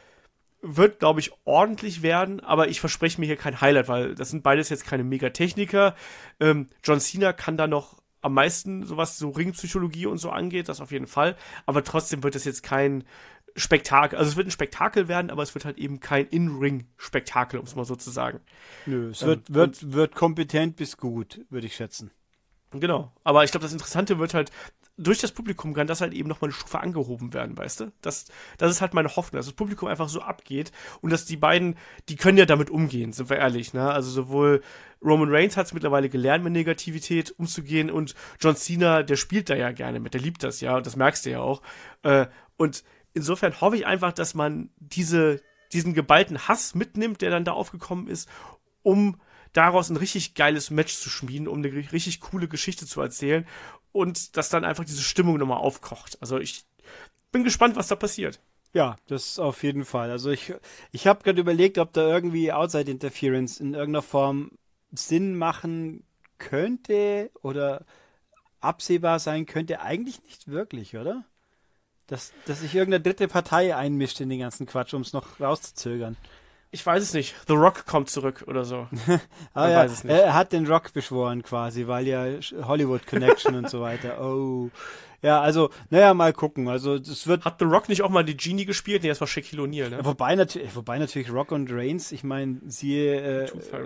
wird, glaube ich, ordentlich werden, aber ich verspreche mir hier kein Highlight, weil das sind beides jetzt keine Megatechniker. John Cena kann da noch am meisten, so was so Ringpsychologie und so angeht, das auf jeden Fall, aber trotzdem wird es jetzt kein Spektakel, also es wird ein Spektakel werden, aber es wird halt eben kein In-Ring-Spektakel, um es mal so zu sagen. Nö, es wird kompetent bis gut, würde ich schätzen. Genau, aber ich glaube, das Interessante wird halt, durch das Publikum kann das halt eben nochmal eine Stufe angehoben werden, weißt du? Das ist halt meine Hoffnung, dass das Publikum einfach so abgeht und dass die beiden, die können ja damit umgehen, sind wir ehrlich, ne? Also sowohl Roman Reigns hat es mittlerweile gelernt, mit Negativität umzugehen und John Cena, der spielt da ja gerne mit, der liebt das ja und das merkst du ja auch. Und insofern hoffe ich einfach, dass man diesen geballten Hass mitnimmt, der dann da aufgekommen ist, um daraus ein richtig geiles Match zu schmieden, um eine richtig coole Geschichte zu erzählen und dass dann einfach diese Stimmung nochmal aufkocht. Also ich bin gespannt, was da passiert. Ja, das auf jeden Fall. Also ich habe gerade überlegt, ob da irgendwie Outside Interference in irgendeiner Form Sinn machen könnte oder absehbar sein könnte. Eigentlich nicht wirklich, oder? Dass sich irgendeine dritte Partei einmischt in den ganzen Quatsch, um es noch rauszuzögern. Ich weiß es nicht. The Rock kommt zurück oder so. Weiß es nicht. Er hat den Rock beschworen quasi, weil ja Hollywood Connection und so weiter. Oh. Ja, also, naja, mal gucken. Also, das wird. Hat The Rock nicht auch mal die Genie gespielt? Nee, das war Shaquille O'Neal, ne? Ja, wobei natürlich Rock und Reigns, ich meine, siehe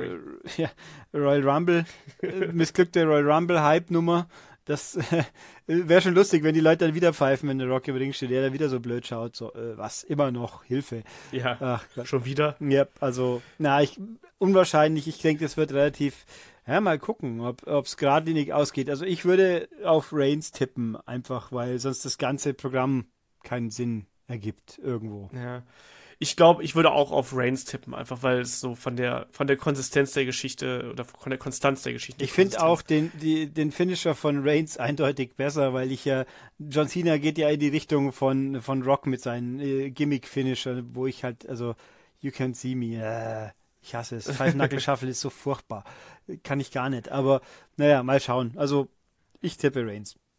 Royal Rumble, missglückte Royal Rumble Hype-Nummer. Das wäre schon lustig, wenn die Leute dann wieder pfeifen, wenn der Rock im Ring steht, der dann wieder so blöd schaut. So, was? Immer noch? Hilfe. Ja, ach, schon wieder? Ja, also, unwahrscheinlich. Ich denke, das wird relativ, mal gucken, ob es geradlinig ausgeht. Also ich würde auf Reigns tippen, einfach, weil sonst das ganze Programm keinen Sinn ergibt irgendwo. Ja. Ich glaube, ich würde auch auf Reigns tippen, einfach weil es so von der Konsistenz der Geschichte oder von der Konstanz der Geschichte. Ich finde auch den Finisher von Reigns eindeutig besser, weil John Cena geht ja in die Richtung von Rock mit seinen Gimmick-Finisher, wo ich halt, also, you can see me, ich hasse es. Five Knuckle Shuffle ist so furchtbar. Kann ich gar nicht. Aber, naja, mal schauen. Also, ich tippe Reigns.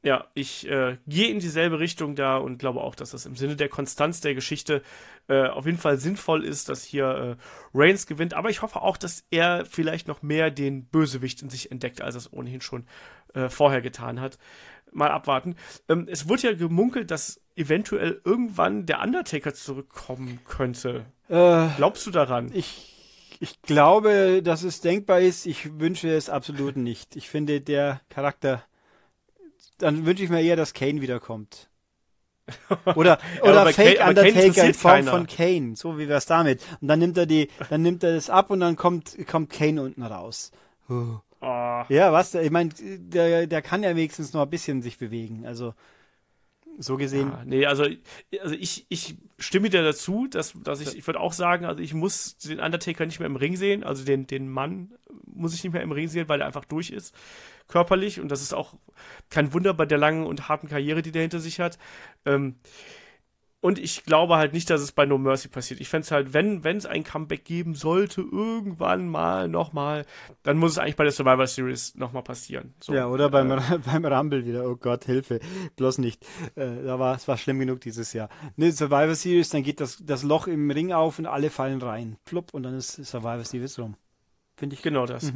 Ja, ich gehe in dieselbe Richtung da und glaube auch, dass das im Sinne der Konstanz der Geschichte auf jeden Fall sinnvoll ist, dass hier Reigns gewinnt. Aber ich hoffe auch, dass er vielleicht noch mehr den Bösewicht in sich entdeckt, als er es ohnehin schon vorher getan hat. Mal abwarten. Es wurde ja gemunkelt, dass eventuell irgendwann der Undertaker zurückkommen könnte. Glaubst du daran? Ich glaube, dass es denkbar ist. Ich wünsche es absolut nicht. Ich finde, der Charakter... Dann wünsche ich mir eher, dass Kane wiederkommt. Oder Fake Undertaker in Form von Kane. So wie wär's damit. Und dann nimmt er das ab und dann kommt Kane unten raus. Oh. Ja, was? Ich meine, der kann ja wenigstens noch ein bisschen sich bewegen. Also, so gesehen. Ja, nee, also ich stimme dir dazu, dass ich würde auch sagen, also ich muss den Undertaker nicht mehr im Ring sehen, also den Mann muss ich nicht mehr im Ring sehen, weil er einfach durch ist, körperlich, und das ist auch kein Wunder bei der langen und harten Karriere, die der hinter sich hat. Und ich glaube halt nicht, dass es bei No Mercy passiert. Ich fände es halt, wenn es ein Comeback geben sollte, irgendwann mal nochmal, dann muss es eigentlich bei der Survivor Series nochmal passieren. So, ja, oder beim Rumble wieder. Oh Gott, Hilfe. Bloß nicht. Es war schlimm genug dieses Jahr. Ne, Survivor Series, dann geht das Loch im Ring auf und alle fallen rein. Plupp, und dann ist Survivor Series rum. Finde ich. Genau das.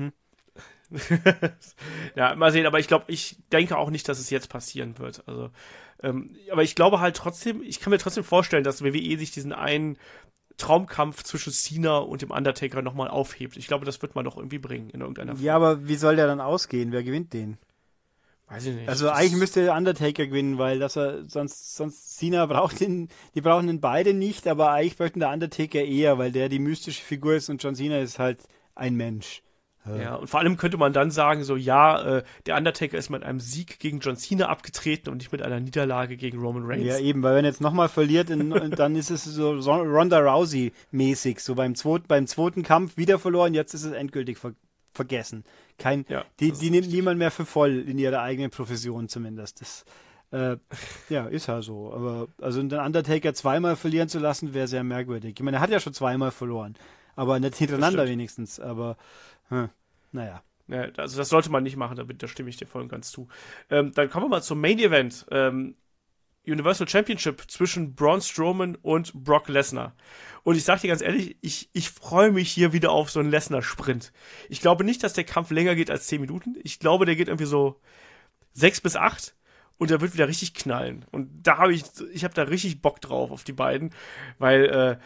Ja, mal sehen, aber ich denke auch nicht, dass es jetzt passieren wird. Also, aber ich glaube halt trotzdem, ich kann mir trotzdem vorstellen, dass WWE sich diesen einen Traumkampf zwischen Cena und dem Undertaker nochmal aufhebt. Ich glaube, das wird man doch irgendwie bringen in irgendeiner Form. Ja, aber wie soll der dann ausgehen? Wer gewinnt den? Weiß ich nicht. Also eigentlich müsste der Undertaker gewinnen, weil sonst Cena die brauchen ihn beide nicht, aber eigentlich bräuchten der Undertaker eher, weil der die mystische Figur ist und John Cena ist halt ein Mensch. Ja, und vor allem könnte man dann sagen, so, ja, der Undertaker ist mit einem Sieg gegen John Cena abgetreten und nicht mit einer Niederlage gegen Roman Reigns. Ja, eben, weil wenn er jetzt nochmal verliert, dann ist es so Ronda Rousey-mäßig, so beim zweiten Kampf wieder verloren, jetzt ist es endgültig vergessen. Die nimmt niemand mehr für voll in ihrer eigenen Profession zumindest. Das, ist ja so. Aber also den Undertaker zweimal verlieren zu lassen, wäre sehr merkwürdig. Ich meine, er hat ja schon zweimal verloren, aber nicht hintereinander wenigstens, aber naja. Ja, also das sollte man nicht machen, da stimme ich dir voll und ganz zu. Dann kommen wir mal zum Main Event. Universal Championship zwischen Braun Strowman und Brock Lesnar. Und ich sag dir ganz ehrlich, ich freue mich hier wieder auf so einen Lesnar-Sprint. Ich glaube nicht, dass der Kampf länger geht als 10 Minuten. Ich glaube, der geht irgendwie so 6 bis 8 und der wird wieder richtig knallen. Und da habe ich habe da richtig Bock drauf auf die beiden, weil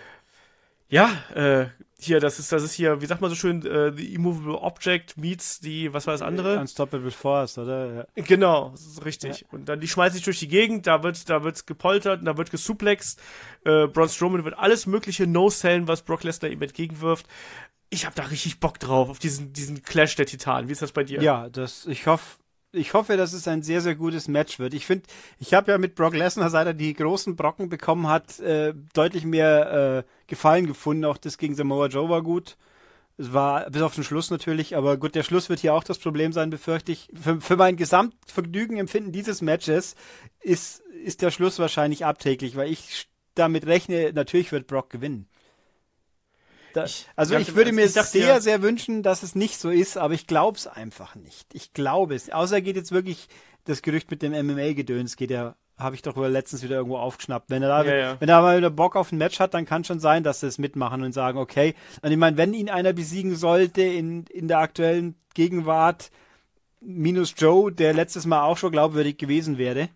hier, das ist hier, wie sagt man so schön, the immovable object meets die, was war das andere? Unstoppable Force, oder? Ja. Genau, das ist richtig. Ja. Und dann, die schmeißen sich durch die Gegend, da wird gepoltert, da wird gesuplext, Braun Strowman wird alles mögliche No-Sellen, was Brock Lesnar ihm entgegenwirft. Ich habe da richtig Bock drauf, auf diesen Clash der Titanen. Wie ist das bei dir? Ja, ich hoffe, dass es ein sehr, sehr gutes Match wird. Ich habe ja mit Brock Lesnar, seit er die großen Brocken bekommen hat, deutlich mehr Gefallen gefunden. Auch das gegen Samoa Joe war gut. Es war bis auf den Schluss natürlich, aber gut, der Schluss wird hier auch das Problem sein, befürchte ich. Für mein Gesamtvergnügen-Empfinden dieses Matches ist der Schluss wahrscheinlich abträglich, weil ich damit rechne, natürlich wird Brock gewinnen. Ich würde mir sehr, sehr wünschen, dass es nicht so ist, aber ich glaube es einfach nicht. Ich glaube es. Außer geht jetzt wirklich das Gerücht mit dem MMA-Gedöns, habe ich doch letztens wieder irgendwo aufgeschnappt. Wenn er mal wieder Bock auf ein Match hat, dann kann schon sein, dass sie es mitmachen und sagen, okay. Und ich meine, wenn ihn einer besiegen sollte in der aktuellen Gegenwart, minus Joe, der letztes Mal auch schon glaubwürdig gewesen wäre,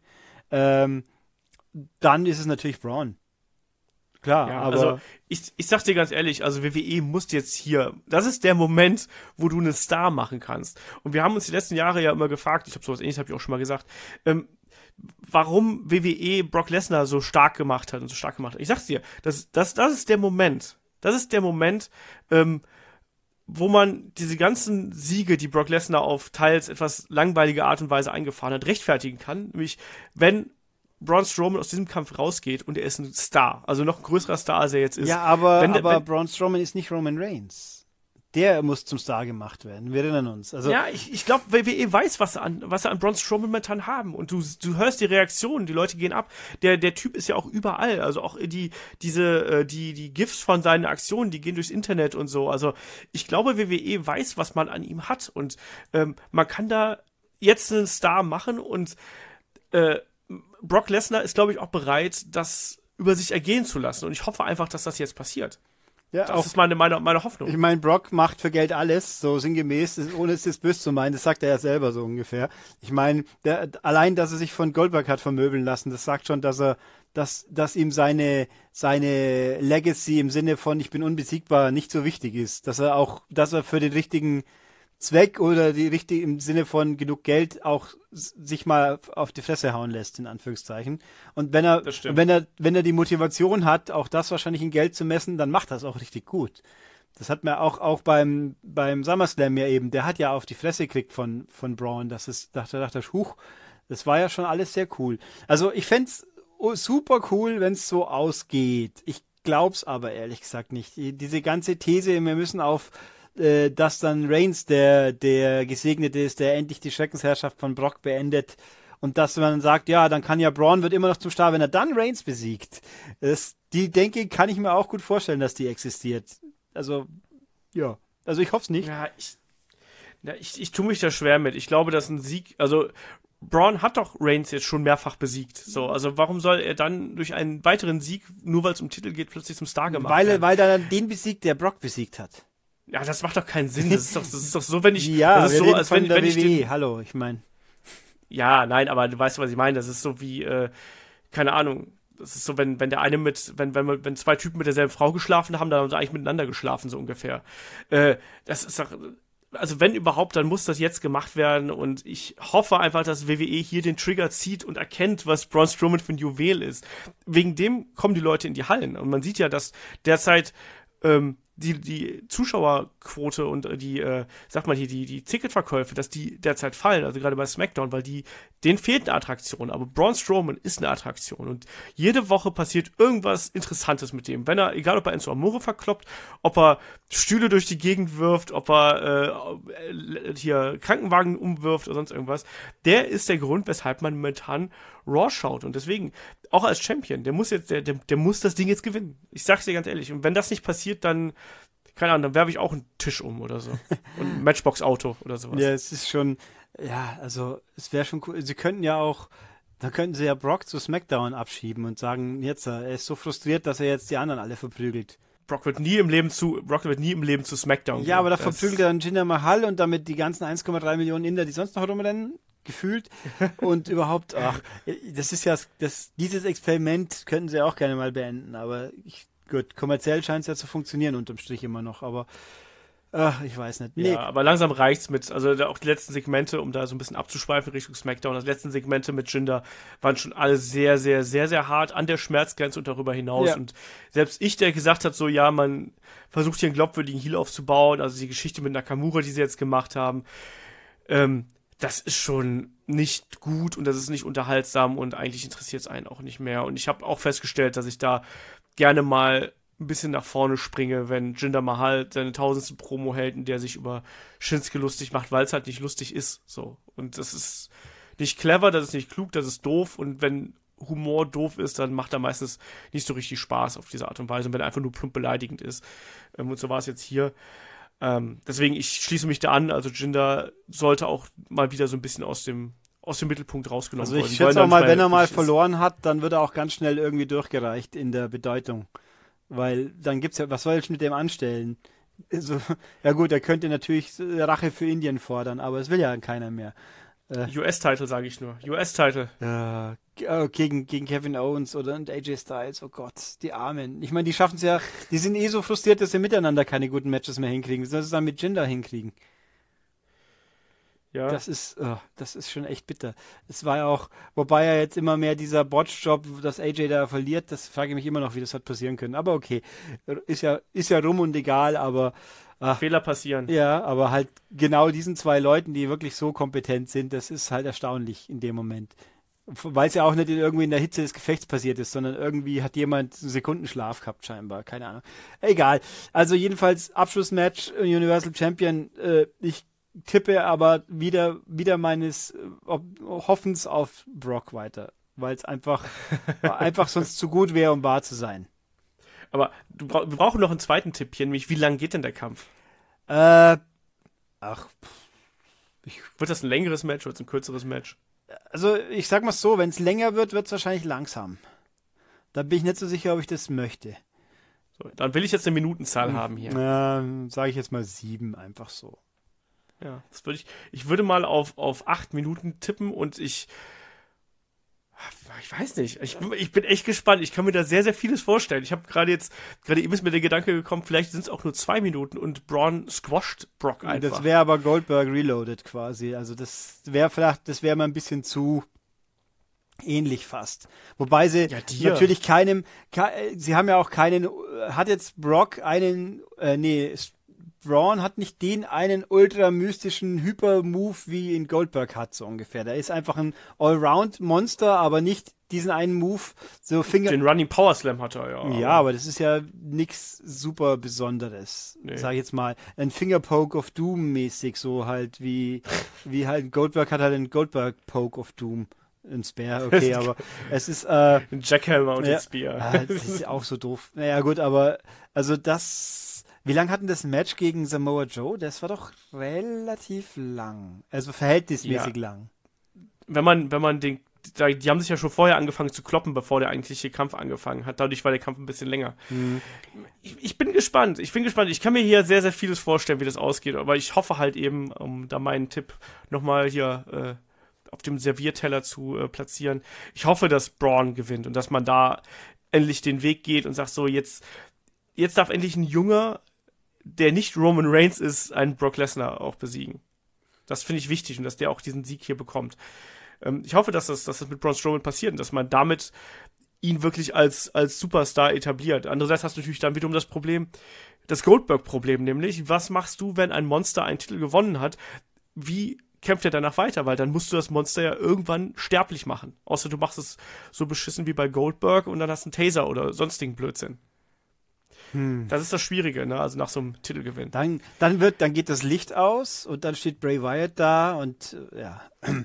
dann ist es natürlich Braun. Klar, ja, aber... Also ich sag dir ganz ehrlich, also WWE muss jetzt hier, das ist der Moment, wo du einen Star machen kannst. Und wir haben uns die letzten Jahre ja immer gefragt, ich habe sowas ähnliches, habe ich auch schon mal gesagt, warum WWE Brock Lesnar so stark gemacht hat und so stark gemacht hat. Ich sag's dir, das ist der Moment. Das ist der Moment, wo man diese ganzen Siege, die Brock Lesnar auf teils etwas langweilige Art und Weise eingefahren hat, rechtfertigen kann. Nämlich, wenn Braun Strowman aus diesem Kampf rausgeht und er ist ein Star, also noch ein größerer Star, als er jetzt ist. Ja, aber Braun Strowman ist nicht Roman Reigns. Der muss zum Star gemacht werden, wir erinnern uns. Also ja, ich glaube, WWE weiß, was sie an Braun Strowman momentan haben. Und du hörst die Reaktionen, die Leute gehen ab. Der Typ ist ja auch überall. Also auch die GIFs von seinen Aktionen, die gehen durchs Internet und so. Also ich glaube, WWE weiß, was man an ihm hat. Und man kann da jetzt einen Star machen und Brock Lesnar ist, glaube ich, auch bereit, das über sich ergehen zu lassen. Und ich hoffe einfach, dass das jetzt passiert. Ja, das ist meine Hoffnung. Ich meine, Brock macht für Geld alles, so sinngemäß, ohne es jetzt böse zu meinen, das sagt er ja selber so ungefähr. Ich meine, allein, dass er sich von Goldberg hat vermöbeln lassen, das sagt schon, dass ihm seine Legacy im Sinne von ich bin unbesiegbar nicht so wichtig ist. Dass er für den richtigen Zweck oder im Sinne von genug Geld auch sich mal auf die Fresse hauen lässt, in Anführungszeichen. Und wenn er die Motivation hat, auch das wahrscheinlich in Geld zu messen, dann macht das auch richtig gut. Das hat man auch beim SummerSlam ja eben, der hat ja auf die Fresse gekriegt von Braun, da dachte ich, huch, das war ja schon alles sehr cool. Also ich fänd's super cool, wenn's so ausgeht. Ich glaub's aber ehrlich gesagt nicht. Diese ganze These, wir müssen auf dass dann Reigns der Gesegnete ist, der endlich die Schreckensherrschaft von Brock beendet und dass man sagt, ja, dann kann ja Braun wird immer noch zum Star, wenn er dann Reigns besiegt. Die Denke kann ich mir auch gut vorstellen, dass die existiert. Also, ja. Also ich hoffe es nicht. Ja, ich tue mich da schwer mit. Ich glaube, dass ein Sieg, also Braun hat doch Reigns jetzt schon mehrfach besiegt. So, also warum soll er dann durch einen weiteren Sieg, nur weil es um Titel geht, plötzlich zum Star gemacht werden? Weil er dann den besiegt, der Brock besiegt hat. Ja, das macht doch keinen Sinn. Das ist doch so, wenn ich. Ja, das ist so, als wenn der ich WWE. Hallo, ich meine. Ja, nein, aber du weißt, was ich meine. Das ist so wie, keine Ahnung. Das ist so, wenn der eine wenn zwei Typen mit derselben Frau geschlafen haben, dann haben sie eigentlich miteinander geschlafen, so ungefähr. Das ist doch. Also wenn überhaupt, dann muss das jetzt gemacht werden und ich hoffe einfach, dass WWE hier den Trigger zieht und erkennt, was Braun Strowman für ein Juwel ist. Wegen dem kommen die Leute in die Hallen und man sieht ja, dass derzeit die Zuschauerquote und die Ticketverkäufe, dass die derzeit fallen, also gerade bei SmackDown, weil denen fehlt eine Attraktion, aber Braun Strowman ist eine Attraktion und jede Woche passiert irgendwas Interessantes mit dem, egal ob er Enzo Amore verkloppt, ob er Stühle durch die Gegend wirft, ob er hier Krankenwagen umwirft oder sonst irgendwas, der ist der Grund, weshalb man momentan Raw schaut und deswegen, auch als Champion, der muss das Ding jetzt gewinnen. Ich sag's dir ganz ehrlich. Und wenn das nicht passiert, dann, keine Ahnung, dann werfe ich auch einen Tisch um oder so. Und ein Matchbox-Auto oder sowas. Ja, es ist schon, ja, also, es wäre schon cool. Dann könnten sie ja Brock zu SmackDown abschieben und sagen, jetzt, er ist so frustriert, dass er jetzt die anderen alle verprügelt. Brock wird nie im Leben zu SmackDown gehen. Ja, aber da verprügelt er dann Jinder Mahal und damit die ganzen 1,3 Millionen Inder, die sonst noch rumrennen, gefühlt. Und überhaupt, das ist ja, dieses Experiment könnten sie auch gerne mal beenden, aber gut, kommerziell scheint es ja zu funktionieren unterm Strich immer noch, aber ich weiß nicht. Nee. Ja, aber langsam reicht's also auch die letzten Segmente, um da so ein bisschen abzuschweifen Richtung SmackDown, die letzten Segmente mit Jinder waren schon alle sehr, sehr, sehr, sehr hart an der Schmerzgrenze und darüber hinaus. Ja. Und selbst ich, der gesagt hat, so, ja, man versucht hier einen glaubwürdigen Heel aufzubauen, also die Geschichte mit Nakamura, die sie jetzt gemacht haben, das ist schon nicht gut und das ist nicht unterhaltsam und eigentlich interessiert es einen auch nicht mehr. Und ich habe auch festgestellt, dass ich da gerne mal ein bisschen nach vorne springe, wenn Jinder Mahal seine 1000. Promo hält, in der sich über Shinsuke lustig macht, weil es halt nicht lustig ist. So. Und das ist nicht clever, das ist nicht klug, das ist doof. Und wenn Humor doof ist, dann macht er meistens nicht so richtig Spaß auf diese Art und Weise. Und wenn er einfach nur plump beleidigend ist. Und so war es jetzt hier. Deswegen, ich schließe mich da an, also Jinder sollte auch mal wieder so ein bisschen aus dem Mittelpunkt rausgenommen werden. Also ich schätze auch mal, wenn er mal verloren hat, dann wird er auch ganz schnell irgendwie durchgereicht in der Bedeutung. Weil dann gibt's ja, was soll ich mit dem anstellen? Also, ja gut, er könnte natürlich Rache für Indien fordern, aber es will ja keiner mehr. US-Title, sage ich nur. US-Title. Gegen Kevin Owens und AJ Styles, oh Gott, die Armen. Ich meine, die schaffen es ja, die sind so frustriert, dass sie miteinander keine guten Matches mehr hinkriegen. Wie sollen sie es dann mit Jinder hinkriegen? Ja. Das ist schon echt bitter. Es war ja auch, wobei ja jetzt immer mehr dieser Botch-Job, dass AJ da verliert, das frage ich mich immer noch, wie das hat passieren können. Aber okay, ist ja rum und egal, aber Fehler passieren. Ja, aber halt genau diesen zwei Leuten, die wirklich so kompetent sind, das ist halt erstaunlich in dem Moment. Weil es ja auch nicht irgendwie in der Hitze des Gefechts passiert ist, sondern irgendwie hat jemand einen Sekundenschlaf gehabt scheinbar, keine Ahnung. Egal. Also jedenfalls Abschlussmatch Universal Champion, ich tippe aber wieder meines Hoffens auf Brock weiter, weil es einfach sonst zu gut wäre, um wahr zu sein. Aber wir brauchen noch einen zweiten Tipp hier, nämlich wie lang geht denn der Kampf? Wird das ein längeres Match oder ein kürzeres Match? Also ich sag mal so, wenn es länger wird, wird es wahrscheinlich langsam. Da bin ich nicht so sicher, ob ich das möchte. So, dann will ich jetzt eine Minutenzahl haben hier. Sage ich jetzt mal 7, einfach so. Ja, ich würde mal auf 8 Minuten tippen und ich weiß nicht, ich bin echt gespannt. Ich kann mir da sehr, sehr vieles vorstellen. Ich habe gerade eben ist mir der Gedanke gekommen, vielleicht sind es auch nur 2 Minuten und Braun squasht Brock einfach. Das wäre aber Goldberg reloaded quasi. Also das wäre mal ein bisschen zu ähnlich fast. Wobei sie natürlich sie haben ja auch hat jetzt Brock Braun hat nicht den einen ultra mystischen Hyper-Move wie in Goldberg hat, so ungefähr. Der ist einfach ein Allround-Monster, aber nicht diesen einen Move, so Den Running Power Slam hat er, ja. Ja, aber das ist ja nichts super Besonderes, sag ich jetzt mal. Ein Fingerpoke of Doom mäßig, so halt wie halt Goldberg hat halt einen Goldberg Poke of Doom. Ein Spear, okay, aber es ist ein Jackhammer und ein Spear. Das ist auch so doof. Naja, gut, aber also wie lang hatten das Match gegen Samoa Joe? Das war doch relativ lang. Also verhältnismäßig lang. Wenn man die haben sich ja schon vorher angefangen zu kloppen, bevor der eigentliche Kampf angefangen hat. Dadurch war der Kampf ein bisschen länger. Ich bin gespannt. Ich kann mir hier sehr, sehr vieles vorstellen, wie das ausgeht. Aber ich hoffe halt eben, um da meinen Tipp nochmal hier auf dem Servierteller zu platzieren. Ich hoffe, dass Braun gewinnt und dass man da endlich den Weg geht und sagt so, jetzt darf endlich ein Junger, der nicht Roman Reigns ist, einen Brock Lesnar auch besiegen. Das finde ich wichtig und dass der auch diesen Sieg hier bekommt. Ich hoffe, dass das mit Braun Strowman passiert und dass man damit ihn wirklich als Superstar etabliert. Andererseits hast du natürlich dann wiederum das Goldberg-Problem, nämlich, was machst du, wenn ein Monster einen Titel gewonnen hat? Wie kämpft er danach weiter? Weil dann musst du das Monster ja irgendwann sterblich machen. Außer du machst es so beschissen wie bei Goldberg und dann hast du einen Taser oder sonstigen Blödsinn. Das ist das Schwierige, ne? Also nach so einem Titelgewinn. Dann geht das Licht aus und dann steht Bray Wyatt da und ja.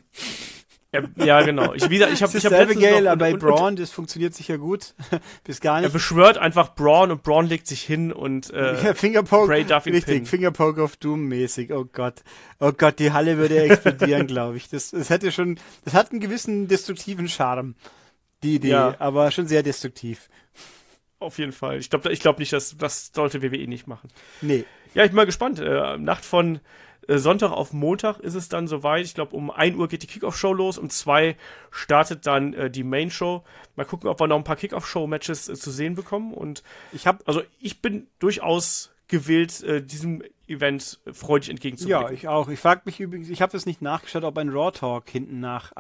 Ja, genau. Ich habe Abigail bei Braun, das funktioniert sicher gut. Bis gar nicht. Er beschwört einfach Braun und Braun legt sich hin und Fingerpoke, Bray darf ihn pinnen. Fingerpoke of Doom mäßig. Oh Gott, die Halle würde explodieren, glaube ich. Das hat einen gewissen destruktiven Charme. Die Idee, aber schon sehr destruktiv. Auf jeden Fall. Ich glaube nicht, das sollte WWE nicht machen. Nee. Ja, ich bin mal gespannt. Nacht von Sonntag auf Montag ist es dann soweit. Ich glaube, um 1 Uhr geht die Kickoff-Show los. Um 2 startet dann die Main-Show. Mal gucken, ob wir noch ein paar Kickoff-Show-Matches zu sehen bekommen. Und ich bin durchaus gewillt, diesem Event freudig entgegenzublicken. Ja, ich auch. Ich frage mich übrigens, ich habe es nicht nachgeschaut, ob ein Raw Talk hinten nach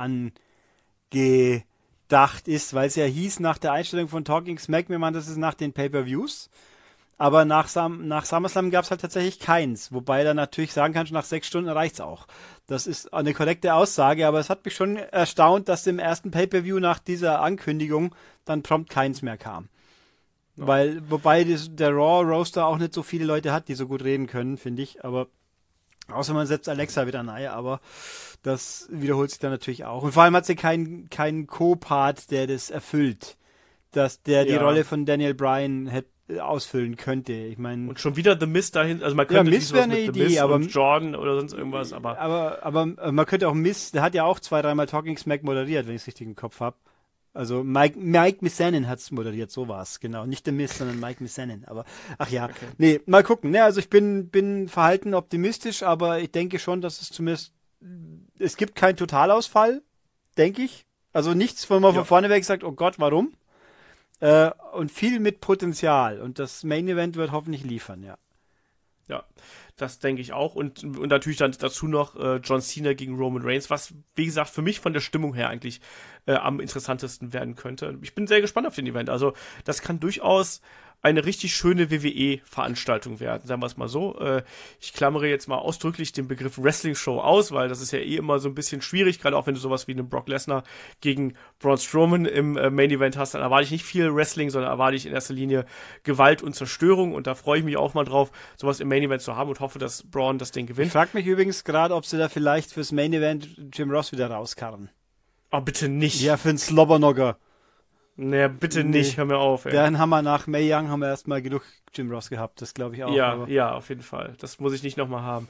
angedacht ist, weil es ja hieß nach der Einstellung von Talking Smack, mir meint, das ist nach den Pay-Per-Views. Aber nach SummerSlam gab es halt tatsächlich keins. Wobei dann natürlich sagen kannst, nach 6 Stunden reicht's auch. Das ist eine korrekte Aussage, aber es hat mich schon erstaunt, dass im ersten Pay-Per-View nach dieser Ankündigung dann prompt keins mehr kam. Ja. Wobei der Raw-Roaster auch nicht so viele Leute hat, die so gut reden können, finde ich. Aber außer man setzt Alexa wieder nahe, aber das wiederholt sich dann natürlich auch. Und vor allem hat sie keinen Co-Part, der das erfüllt. Die Rolle von Daniel Bryan ausfüllen könnte. Ich meine, und schon wieder The Miz dahin, also man könnte Miz wäre eine Idee, Miz aber und Jordan oder sonst irgendwas, aber man könnte auch Miz, der hat ja auch 2-3 Mal Talking Smack moderiert, wenn ich es richtig im Kopf habe. Also Mike Mizanin hat es moderiert, so war es, genau. Nicht The Miz, sondern Mike Mizanin. Aber ach ja, okay. Nee, mal gucken. Ne, also ich bin verhalten optimistisch, aber ich denke schon, dass es gibt keinen Totalausfall, denke ich. Also nichts, wo man von vorne weg sagt, oh Gott, warum? Und viel mit Potenzial. Und das Main Event wird hoffentlich liefern, ja. Ja, das denke ich auch. Und natürlich dann dazu noch John Cena gegen Roman Reigns, was, wie gesagt, für mich von der Stimmung her eigentlich am interessantesten werden könnte. Ich bin sehr gespannt auf den Event. Also das kann durchaus eine richtig schöne WWE-Veranstaltung werden, sagen wir es mal so. Ich klammere jetzt mal ausdrücklich den Begriff Wrestling-Show aus, weil das ist ja immer so ein bisschen schwierig, gerade auch wenn du sowas wie einen Brock Lesnar gegen Braun Strowman im Main-Event hast, dann erwarte ich nicht viel Wrestling, sondern erwarte ich in erster Linie Gewalt und Zerstörung und da freue ich mich auch mal drauf, sowas im Main-Event zu haben und hoffe, dass Braun das Ding gewinnt. Ich frage mich übrigens gerade, ob sie da vielleicht fürs Main-Event Jim Ross wieder rauskarren. Oh, bitte nicht. Ja, für einen Slobbernocker. Naja, bitte nicht, hör mir auf, ey. Dann haben wir nach Mae Young erstmal genug Jim Ross gehabt, das glaube ich auch. Ja, auf jeden Fall. Das muss ich nicht nochmal haben.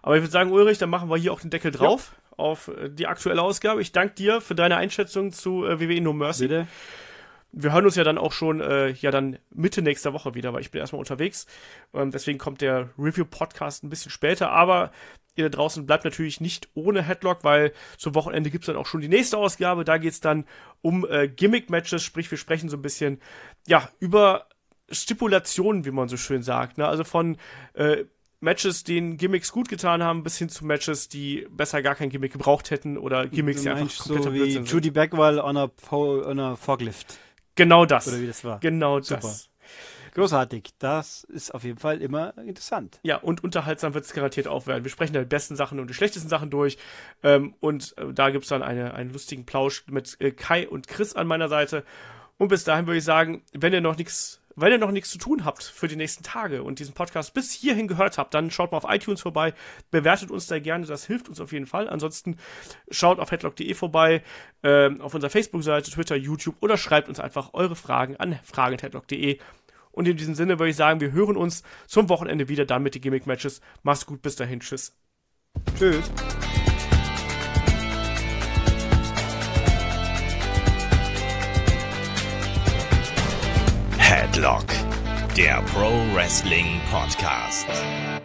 Aber ich würde sagen, Ulrich, dann machen wir hier auch den Deckel drauf auf die aktuelle Ausgabe. Ich danke dir für deine Einschätzung zu WWE No Mercy. Bitte. Wir hören uns ja dann auch schon dann Mitte nächster Woche wieder, weil ich bin erstmal unterwegs. Deswegen kommt der Review-Podcast ein bisschen später. Aber ihr da draußen bleibt natürlich nicht ohne Headlock, weil zum Wochenende gibt es dann auch schon die nächste Ausgabe. Da geht es dann um Gimmick-Matches, sprich wir sprechen so ein bisschen über Stipulationen, wie man so schön sagt. Ne? Also von Matches, denen Gimmicks gut getan haben, bis hin zu Matches, die besser gar kein Gimmick gebraucht hätten oder Gimmicks, die einfach kompletter so wie Blödsinn sind. Judy Bagwell on a Forklift. Genau das. Oder wie das war. Genau Super. das. Großartig. Das ist auf jeden Fall immer interessant. Ja, und unterhaltsam wird es garantiert auch werden. Wir sprechen da die besten Sachen und die schlechtesten Sachen durch. Da gibt es dann einen lustigen Plausch mit Kai und Chris an meiner Seite. Und bis dahin würde ich sagen, wenn ihr noch nichts zu tun habt für die nächsten Tage und diesen Podcast bis hierhin gehört habt, dann schaut mal auf iTunes vorbei, bewertet uns da gerne, das hilft uns auf jeden Fall. Ansonsten schaut auf headlock.de vorbei, auf unserer Facebook-Seite, Twitter, YouTube oder schreibt uns einfach eure Fragen an fragen@headlock.de. Und in diesem Sinne würde ich sagen, wir hören uns zum Wochenende wieder, dann mit den Gimmick-Matches. Mach's gut, bis dahin, tschüss. Tschüss. Headlock, der Pro Wrestling Podcast.